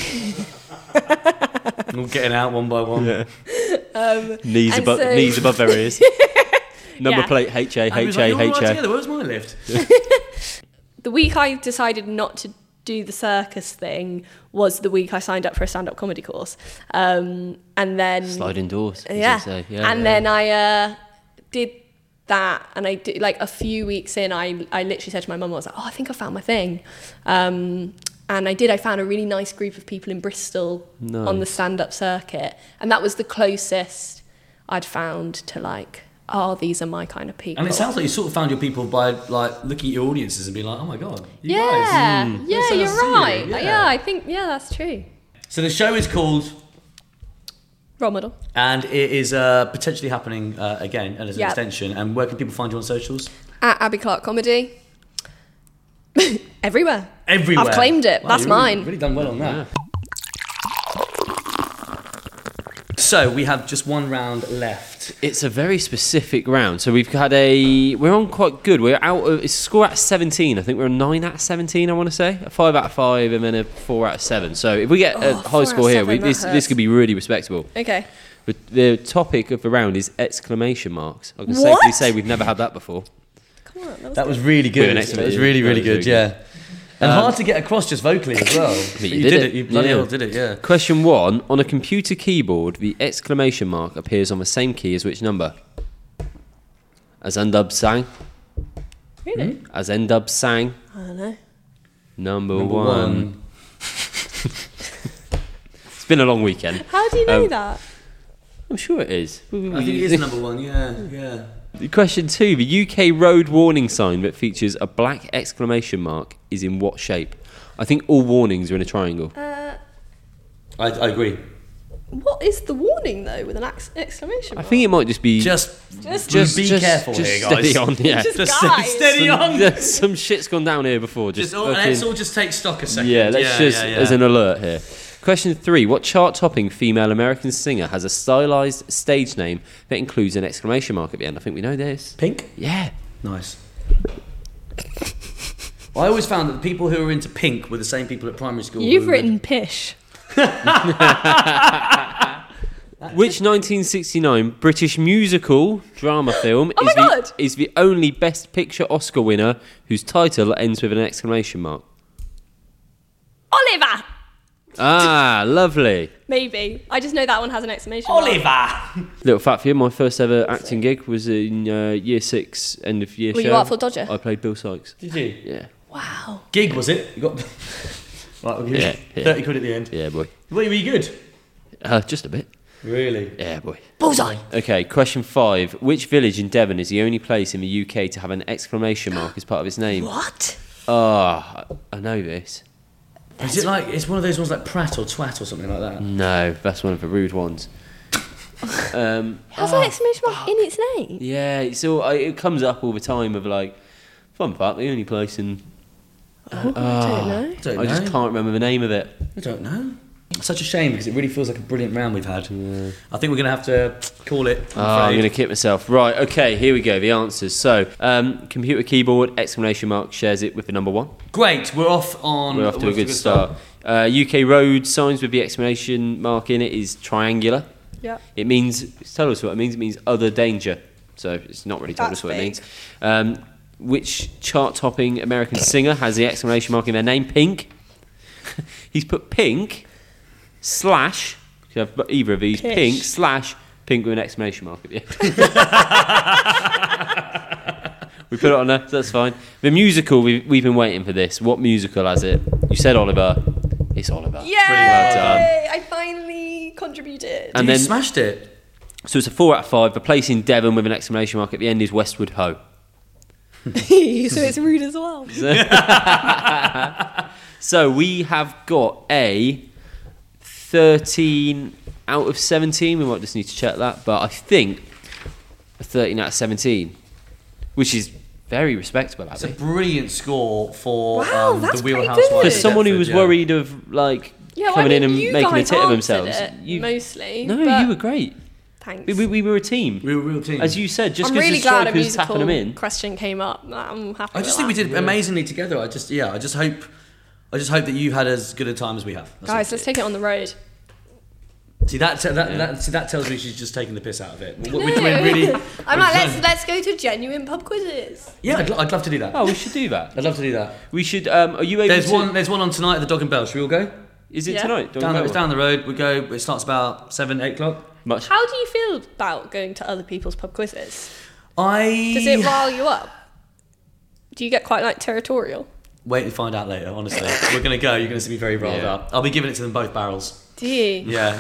All getting out one by one. Yeah. um, Knees and above, so- knees above their ears. Number Yeah. plate H A And he H was like, A "You're all H right A. together, where's my lift? The week I decided not to do the circus thing was the week I signed up for a stand-up comedy course. Um, and then... Sliding doors. as Yeah. they say. yeah. And then I uh, did that, and I did, like, a few weeks in, I, I literally said to my mum, I was like, oh, I think I found my thing. Um, and I did. I found a really nice group of people in Bristol Nice. on the stand-up circuit. And that was the closest I'd found to, like, oh, these are my kind of people. And it sounds like you sort of found your people by like looking at your audiences and being like, oh my god, you yeah, guys. yeah, That's you're nice to see you, right. yeah. Yeah. I think, yeah, that's true. So the show is called, Role model. and it is uh, potentially happening uh, again and as an Yep. extension. And where can people find you on socials? At Abby Clark Comedy. Everywhere. Everywhere. I've claimed it. Wow, That's you've really- mine. Really done well on that. Yeah. So we have just one round left. It's a very specific round. So we've had a... We're on quite good. We're out of... It's a score out of seventeen. I think we're a nine out of seventeen, I want to say. A five out of five and then a four out of seven. So if we get a Oh, high four out score of here, we, seven, that this, this hurts. could be really respectable. Okay. But the topic of the round is exclamation marks. I can What? safely say we've never had that before. Come on. That was That was really With an good. That excellent- was really, that really was good, really yeah. And Um, hard to get across just vocally as well. But you you did did it. it. You bloody Yeah. well did it, yeah. Question one. On a computer keyboard, the exclamation mark appears on the same key as which number? As Ndub sang. Really? As Ndub sang. I don't know. Number, Number one. one. It's been a long weekend. How do you know Um, that? I'm sure it is. I think it is number one, yeah, yeah. Question two. The U K road warning sign that features a black exclamation mark is in what shape? I think all warnings are in a triangle. Uh, I, I agree. what is the warning though with an ex- exclamation I mark? think it might just be... Just, Just- just be just- careful just here, guys. steady on, yeah. Just Just guys. steady some, on. some shit's gone down here before. Just, Just all, fucking- let's all just take stock a second. yeah, let's yeah, just yeah, yeah. as an alert here. Question three: what chart-topping female American singer has a stylized stage name that includes an exclamation mark at the end? I think we know this. Pink? Yeah. Nice. I always found that the people who were into Pink were the same people at primary school. You've who written pish. Which nineteen sixty-nine British musical drama film Oh is, my the, God! is the only Best Picture Oscar winner whose title ends with an exclamation mark? Oliver! Ah, lovely. Maybe. I just know that one has an exclamation Oliver! mark. Little fact for you, my first ever acting gig was in uh, year six, end of year Were show. you Artful Dodger? I played Bill Sykes. Did you? Yeah. Wow. Gig, was it? You got... right, we'll give Yeah, you yeah. thirty quid at the end. Yeah, boy. Were you good? Uh, just a bit. Really? Yeah, boy. Bullseye. Okay, question five. Which village in Devon is the only place in the U K to have an exclamation mark as part of its name? What? Oh, I know this. Is it like, it's one of those ones like Pratt or Twat or something like that? No, that's one of the rude ones. um, Has an exclamation mark in its name? yeah, it's all, I- it comes up all the time of like, fun fact, the only place in... Oh, I don't know. Don't I just know. can't remember the name of it. I don't know. It's such a shame because it really feels like a brilliant round we've had. I think we're going to have to call it. I'm Oh, I'm afraid. going to kick myself. Right, okay, here we go, the answers. So, um, computer keyboard, exclamation mark, shares it with the number one. Great, we're off on. We're off to a good start. Uh, U K road signs with the exclamation mark in it is triangular. Yeah. It means, tell us what it means. It means other danger. So it's not really told That's us what big. it means. Um, which chart-topping American singer has the exclamation mark in their name? Pink. He's put Pink slash. You have either of these. Pish. Pink slash Pink with an exclamation mark at the end. We put it on there. So that's fine. The musical. We've, we've been waiting for this. What musical has it? You said Oliver. It's Oliver. Yay! well done. I finally contributed. And you then- smashed it. So it's a four out of five. The place in Devon with an exclamation mark at the end is Westwood Ho. so it's rude as well. So we have got a thirteen out of seventeen. We might just need to check that, but I think a thirteen out of seventeen, which is very respectable. It's a Abby. brilliant score for Wow, um, that's the Wheelhouse pretty good. One For in someone who Deptford, was yeah. worried of like Yeah, well, coming I in mean, and you making a guys tit of answered themselves. it, You, mostly. no, but you were great. Thanks. We, we, we were a team. We were a real team. As you said, just I'm because really the glad a strikers tapping them musical in. question came up. I'm happy I just with think we that. did amazingly together. I just, yeah, I just hope, I just hope that you've had as good a time as we have. That's Guys, all. let's take it on the road. See that, that, Yeah. that, see, that tells me she's just taking the piss out of it. We're, No. we're doing really. I'm like, let's let's go to genuine pub quizzes. Yeah, I'd, lo- I'd love to do that. Oh, we should do that. I'd love to do that. We should. Um, are you able There's to? one. There's one on tonight at the Dog and Bell. Should we all go? Is it Yeah. tonight? Don't Down the, know. it's down the road. We go. It starts about seven, eight o'clock. Much. How do you feel about going to other people's pub quizzes? I Does it rile you up? Do you get quite like territorial? wait and find out later. Honestly, we're gonna go. You're gonna see me very riled Yeah. up. I'll be giving it to them both barrels. Do you? Yeah.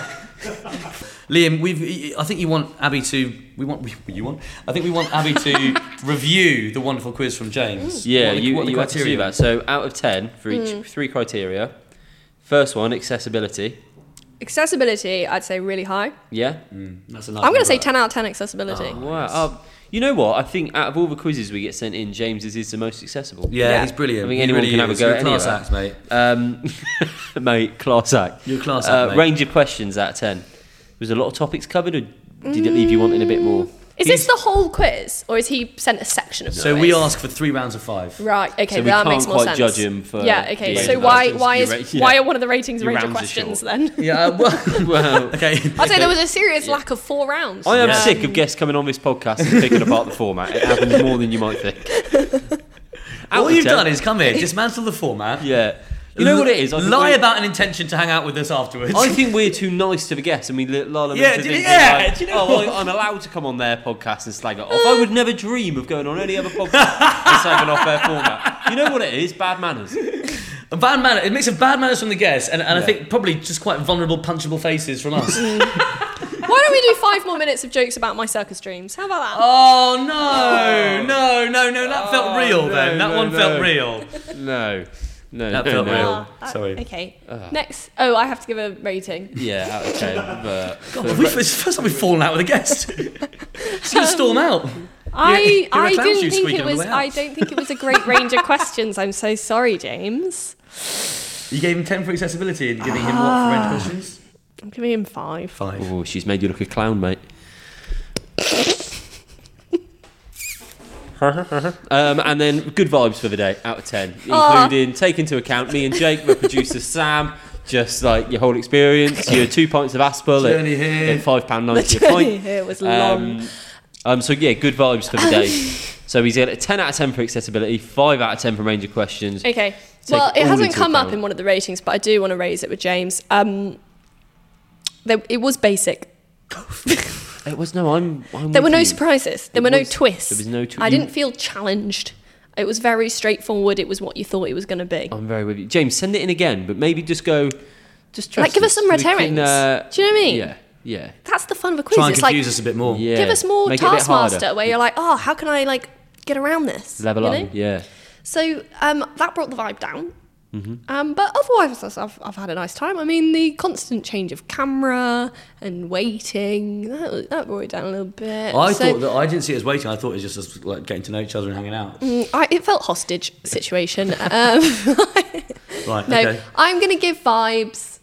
Liam, we've. I think you want Abby to. We want. We, you want. I think we want Abby to review the wonderful quiz from James. Yeah, What are the- you, what are the you have to do criteria? that. So out of ten for each, Mm. three criteria. First one, accessibility. Accessibility, I'd say really high. Yeah. Mm, that's a nice I'm going to say number. ten out of ten accessibility. Oh. Wow. Uh, you know what? I think out of all the quizzes we get sent in, James's is the most accessible. Yeah, Yeah. he's brilliant. I think He anyone really can have a is. go You're at a class any of act, mate. Um, mate, class act. You're a class Uh, act, mate. range of questions out of ten. Was there a lot of topics covered, or did it leave you wanting a bit more? Is He's- this the whole quiz, or is he sent a section of the So quiz? we ask for three rounds of five. Right. Okay, So we that can't makes more quite sense. judge him for Yeah. Okay. the So range of why questions. why Your is ra- yeah. why are one of the ratings Your range of rounds are questions short. then? Yeah. uh, Well. Well, okay. I'd say there was a serious lack of four rounds. I am Yeah. sick of guests coming on this podcast and picking apart the format. It happens more than you might think. Out All of you've ten- done is come in, dismantle the format. Yeah. You know what it is? I think Lie we're- about an intention to hang out with us afterwards. I think we're too nice to the guests, and we li- lull them Yeah, into do you- thinking yeah, like, do you know oh, what? I- I'm allowed to come on their podcast and slag it off. I would never dream of going on any other podcast and slagging off their format. You know what it is? Bad manners. A bad manner. It makes a bad manners from the guests, and, and I Yeah. think probably just quite vulnerable, punchable faces from us. Why don't we do five more minutes of jokes about my circus dreams? How about that? Oh no, no, no, no! That felt Oh, real. no, then that no, one no. felt real. No. No. That no, felt no. real. Ah, that- Sorry. Okay. Ugh. Next. Oh, I have to give a rating. Yeah, out of ten. But God, we, it's the first time we've fallen out with a guest. Just gonna storm out. I hear a I clown shoe didn't think squeaking it on the was. way out. I don't think it was a great range of questions. I'm so sorry, James. You gave him ten for accessibility, and you're giving him what for range questions? I'm giving him five. Five. oh, she's made you look a clown, mate. um, and then good vibes for the day, out of ten, Aw. including take into account me and Jake, the producer Sam, just like your whole experience, your two pints of Aspel Journey at, here. at five pound The ninety a journey pint. here was long. Um, um, so yeah, good vibes for the day. So he's got a ten out of ten for accessibility, five out of ten for range of questions. Okay. Take Well, it all hasn't into come up account. in one of the ratings, but I do want to raise it with James. Um, there, it was basic. It was no, I'm. I'm There were with no you. surprises. There It were no was- twists. there was no twi- I you- didn't feel challenged. It was very straightforward. It was what you thought it was going to be. I'm very with you, James. Send it in again, but maybe just go. Just trust Like, give us some We red can, herrings. uh, Do you know what I mean? Yeah, yeah. That's the fun of a quiz. Try and It's like, confuse us a bit more. Yeah. give us more Make it a bit harder. Taskmaster, where you're like, oh, how can I like get around this? Level you up. know? Yeah. So um, that brought the vibe down. Mm-hmm. Um, but otherwise, I've, I've had a nice time. I mean, the constant change of camera and waiting, that, that brought it down a little bit. I So, thought that I didn't see it as waiting. I thought it was just as, like getting to know each other and hanging out. mm, I, it felt hostage situation. um, Right. no, Okay. I'm going to give vibes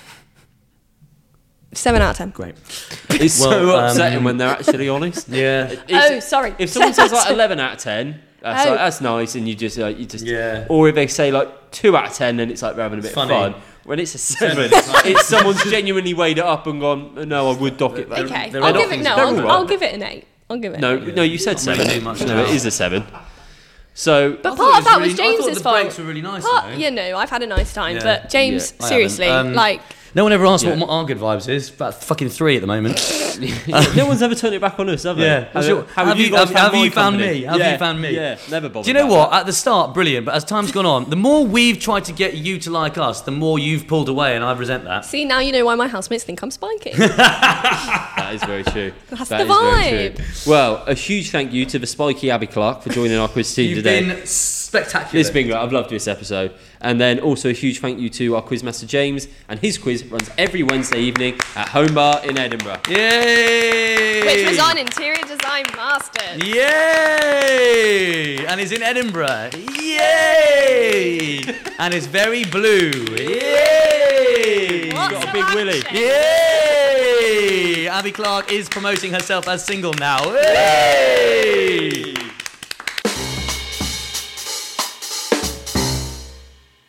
seven out of ten. Great. It's Well, so um, upsetting when they're actually honest. Yeah. It's- Oh, sorry. If someone says like eleven out of ten, that's, Oh. like, that's nice, and you just like you just. Yeah. Or if they say like two out of ten, then it's like we're having a bit funny. of fun. When it's a seven, Seven, it's it's someone's genuinely weighed it up and gone. No, I would dock it back. Okay, they're I'll not give it. things- No, they're I'll, all right. I'll give it an eight. I'll give it. No, an eight. no, you said I'm seven. really too much No, now. it is a seven. So But I thought part it of that really- was I thought James's the fault. breaks were really nice. Part, though. you know, I've had a nice time, Yeah. but James, Yeah, I seriously, haven't. Um, like, No one ever asked Yeah. what our good vibes is. About fucking three at the moment. no one's ever turned it back on us, have they? Yeah. Have, Sure. how Have you- guys have- have my you found company? me? Have you Yeah, found me? Yeah, never bothered. Do you know about what? At the start, brilliant, but as time's gone on, the more we've tried to get you to like us, the more you've pulled away, and I resent that. see, now you know why my housemates think I'm spiky. that. That is very true. That's That the is very vibe. true. Well, a huge thank you to the spiky Abby Clark for joining our quiz team You've today. been spectacular. It's been great. I've loved this episode. And then also a huge thank you to our quizmaster James, and his quiz runs every Wednesday evening at Home Bar in Edinburgh. Yay! Which was on Interior Design Masters. Yay! And it's in Edinburgh. Yay! And it's very blue. Yay! What got a big willy. selection. Yay! And Abby Clark is promoting herself as single now. Hey!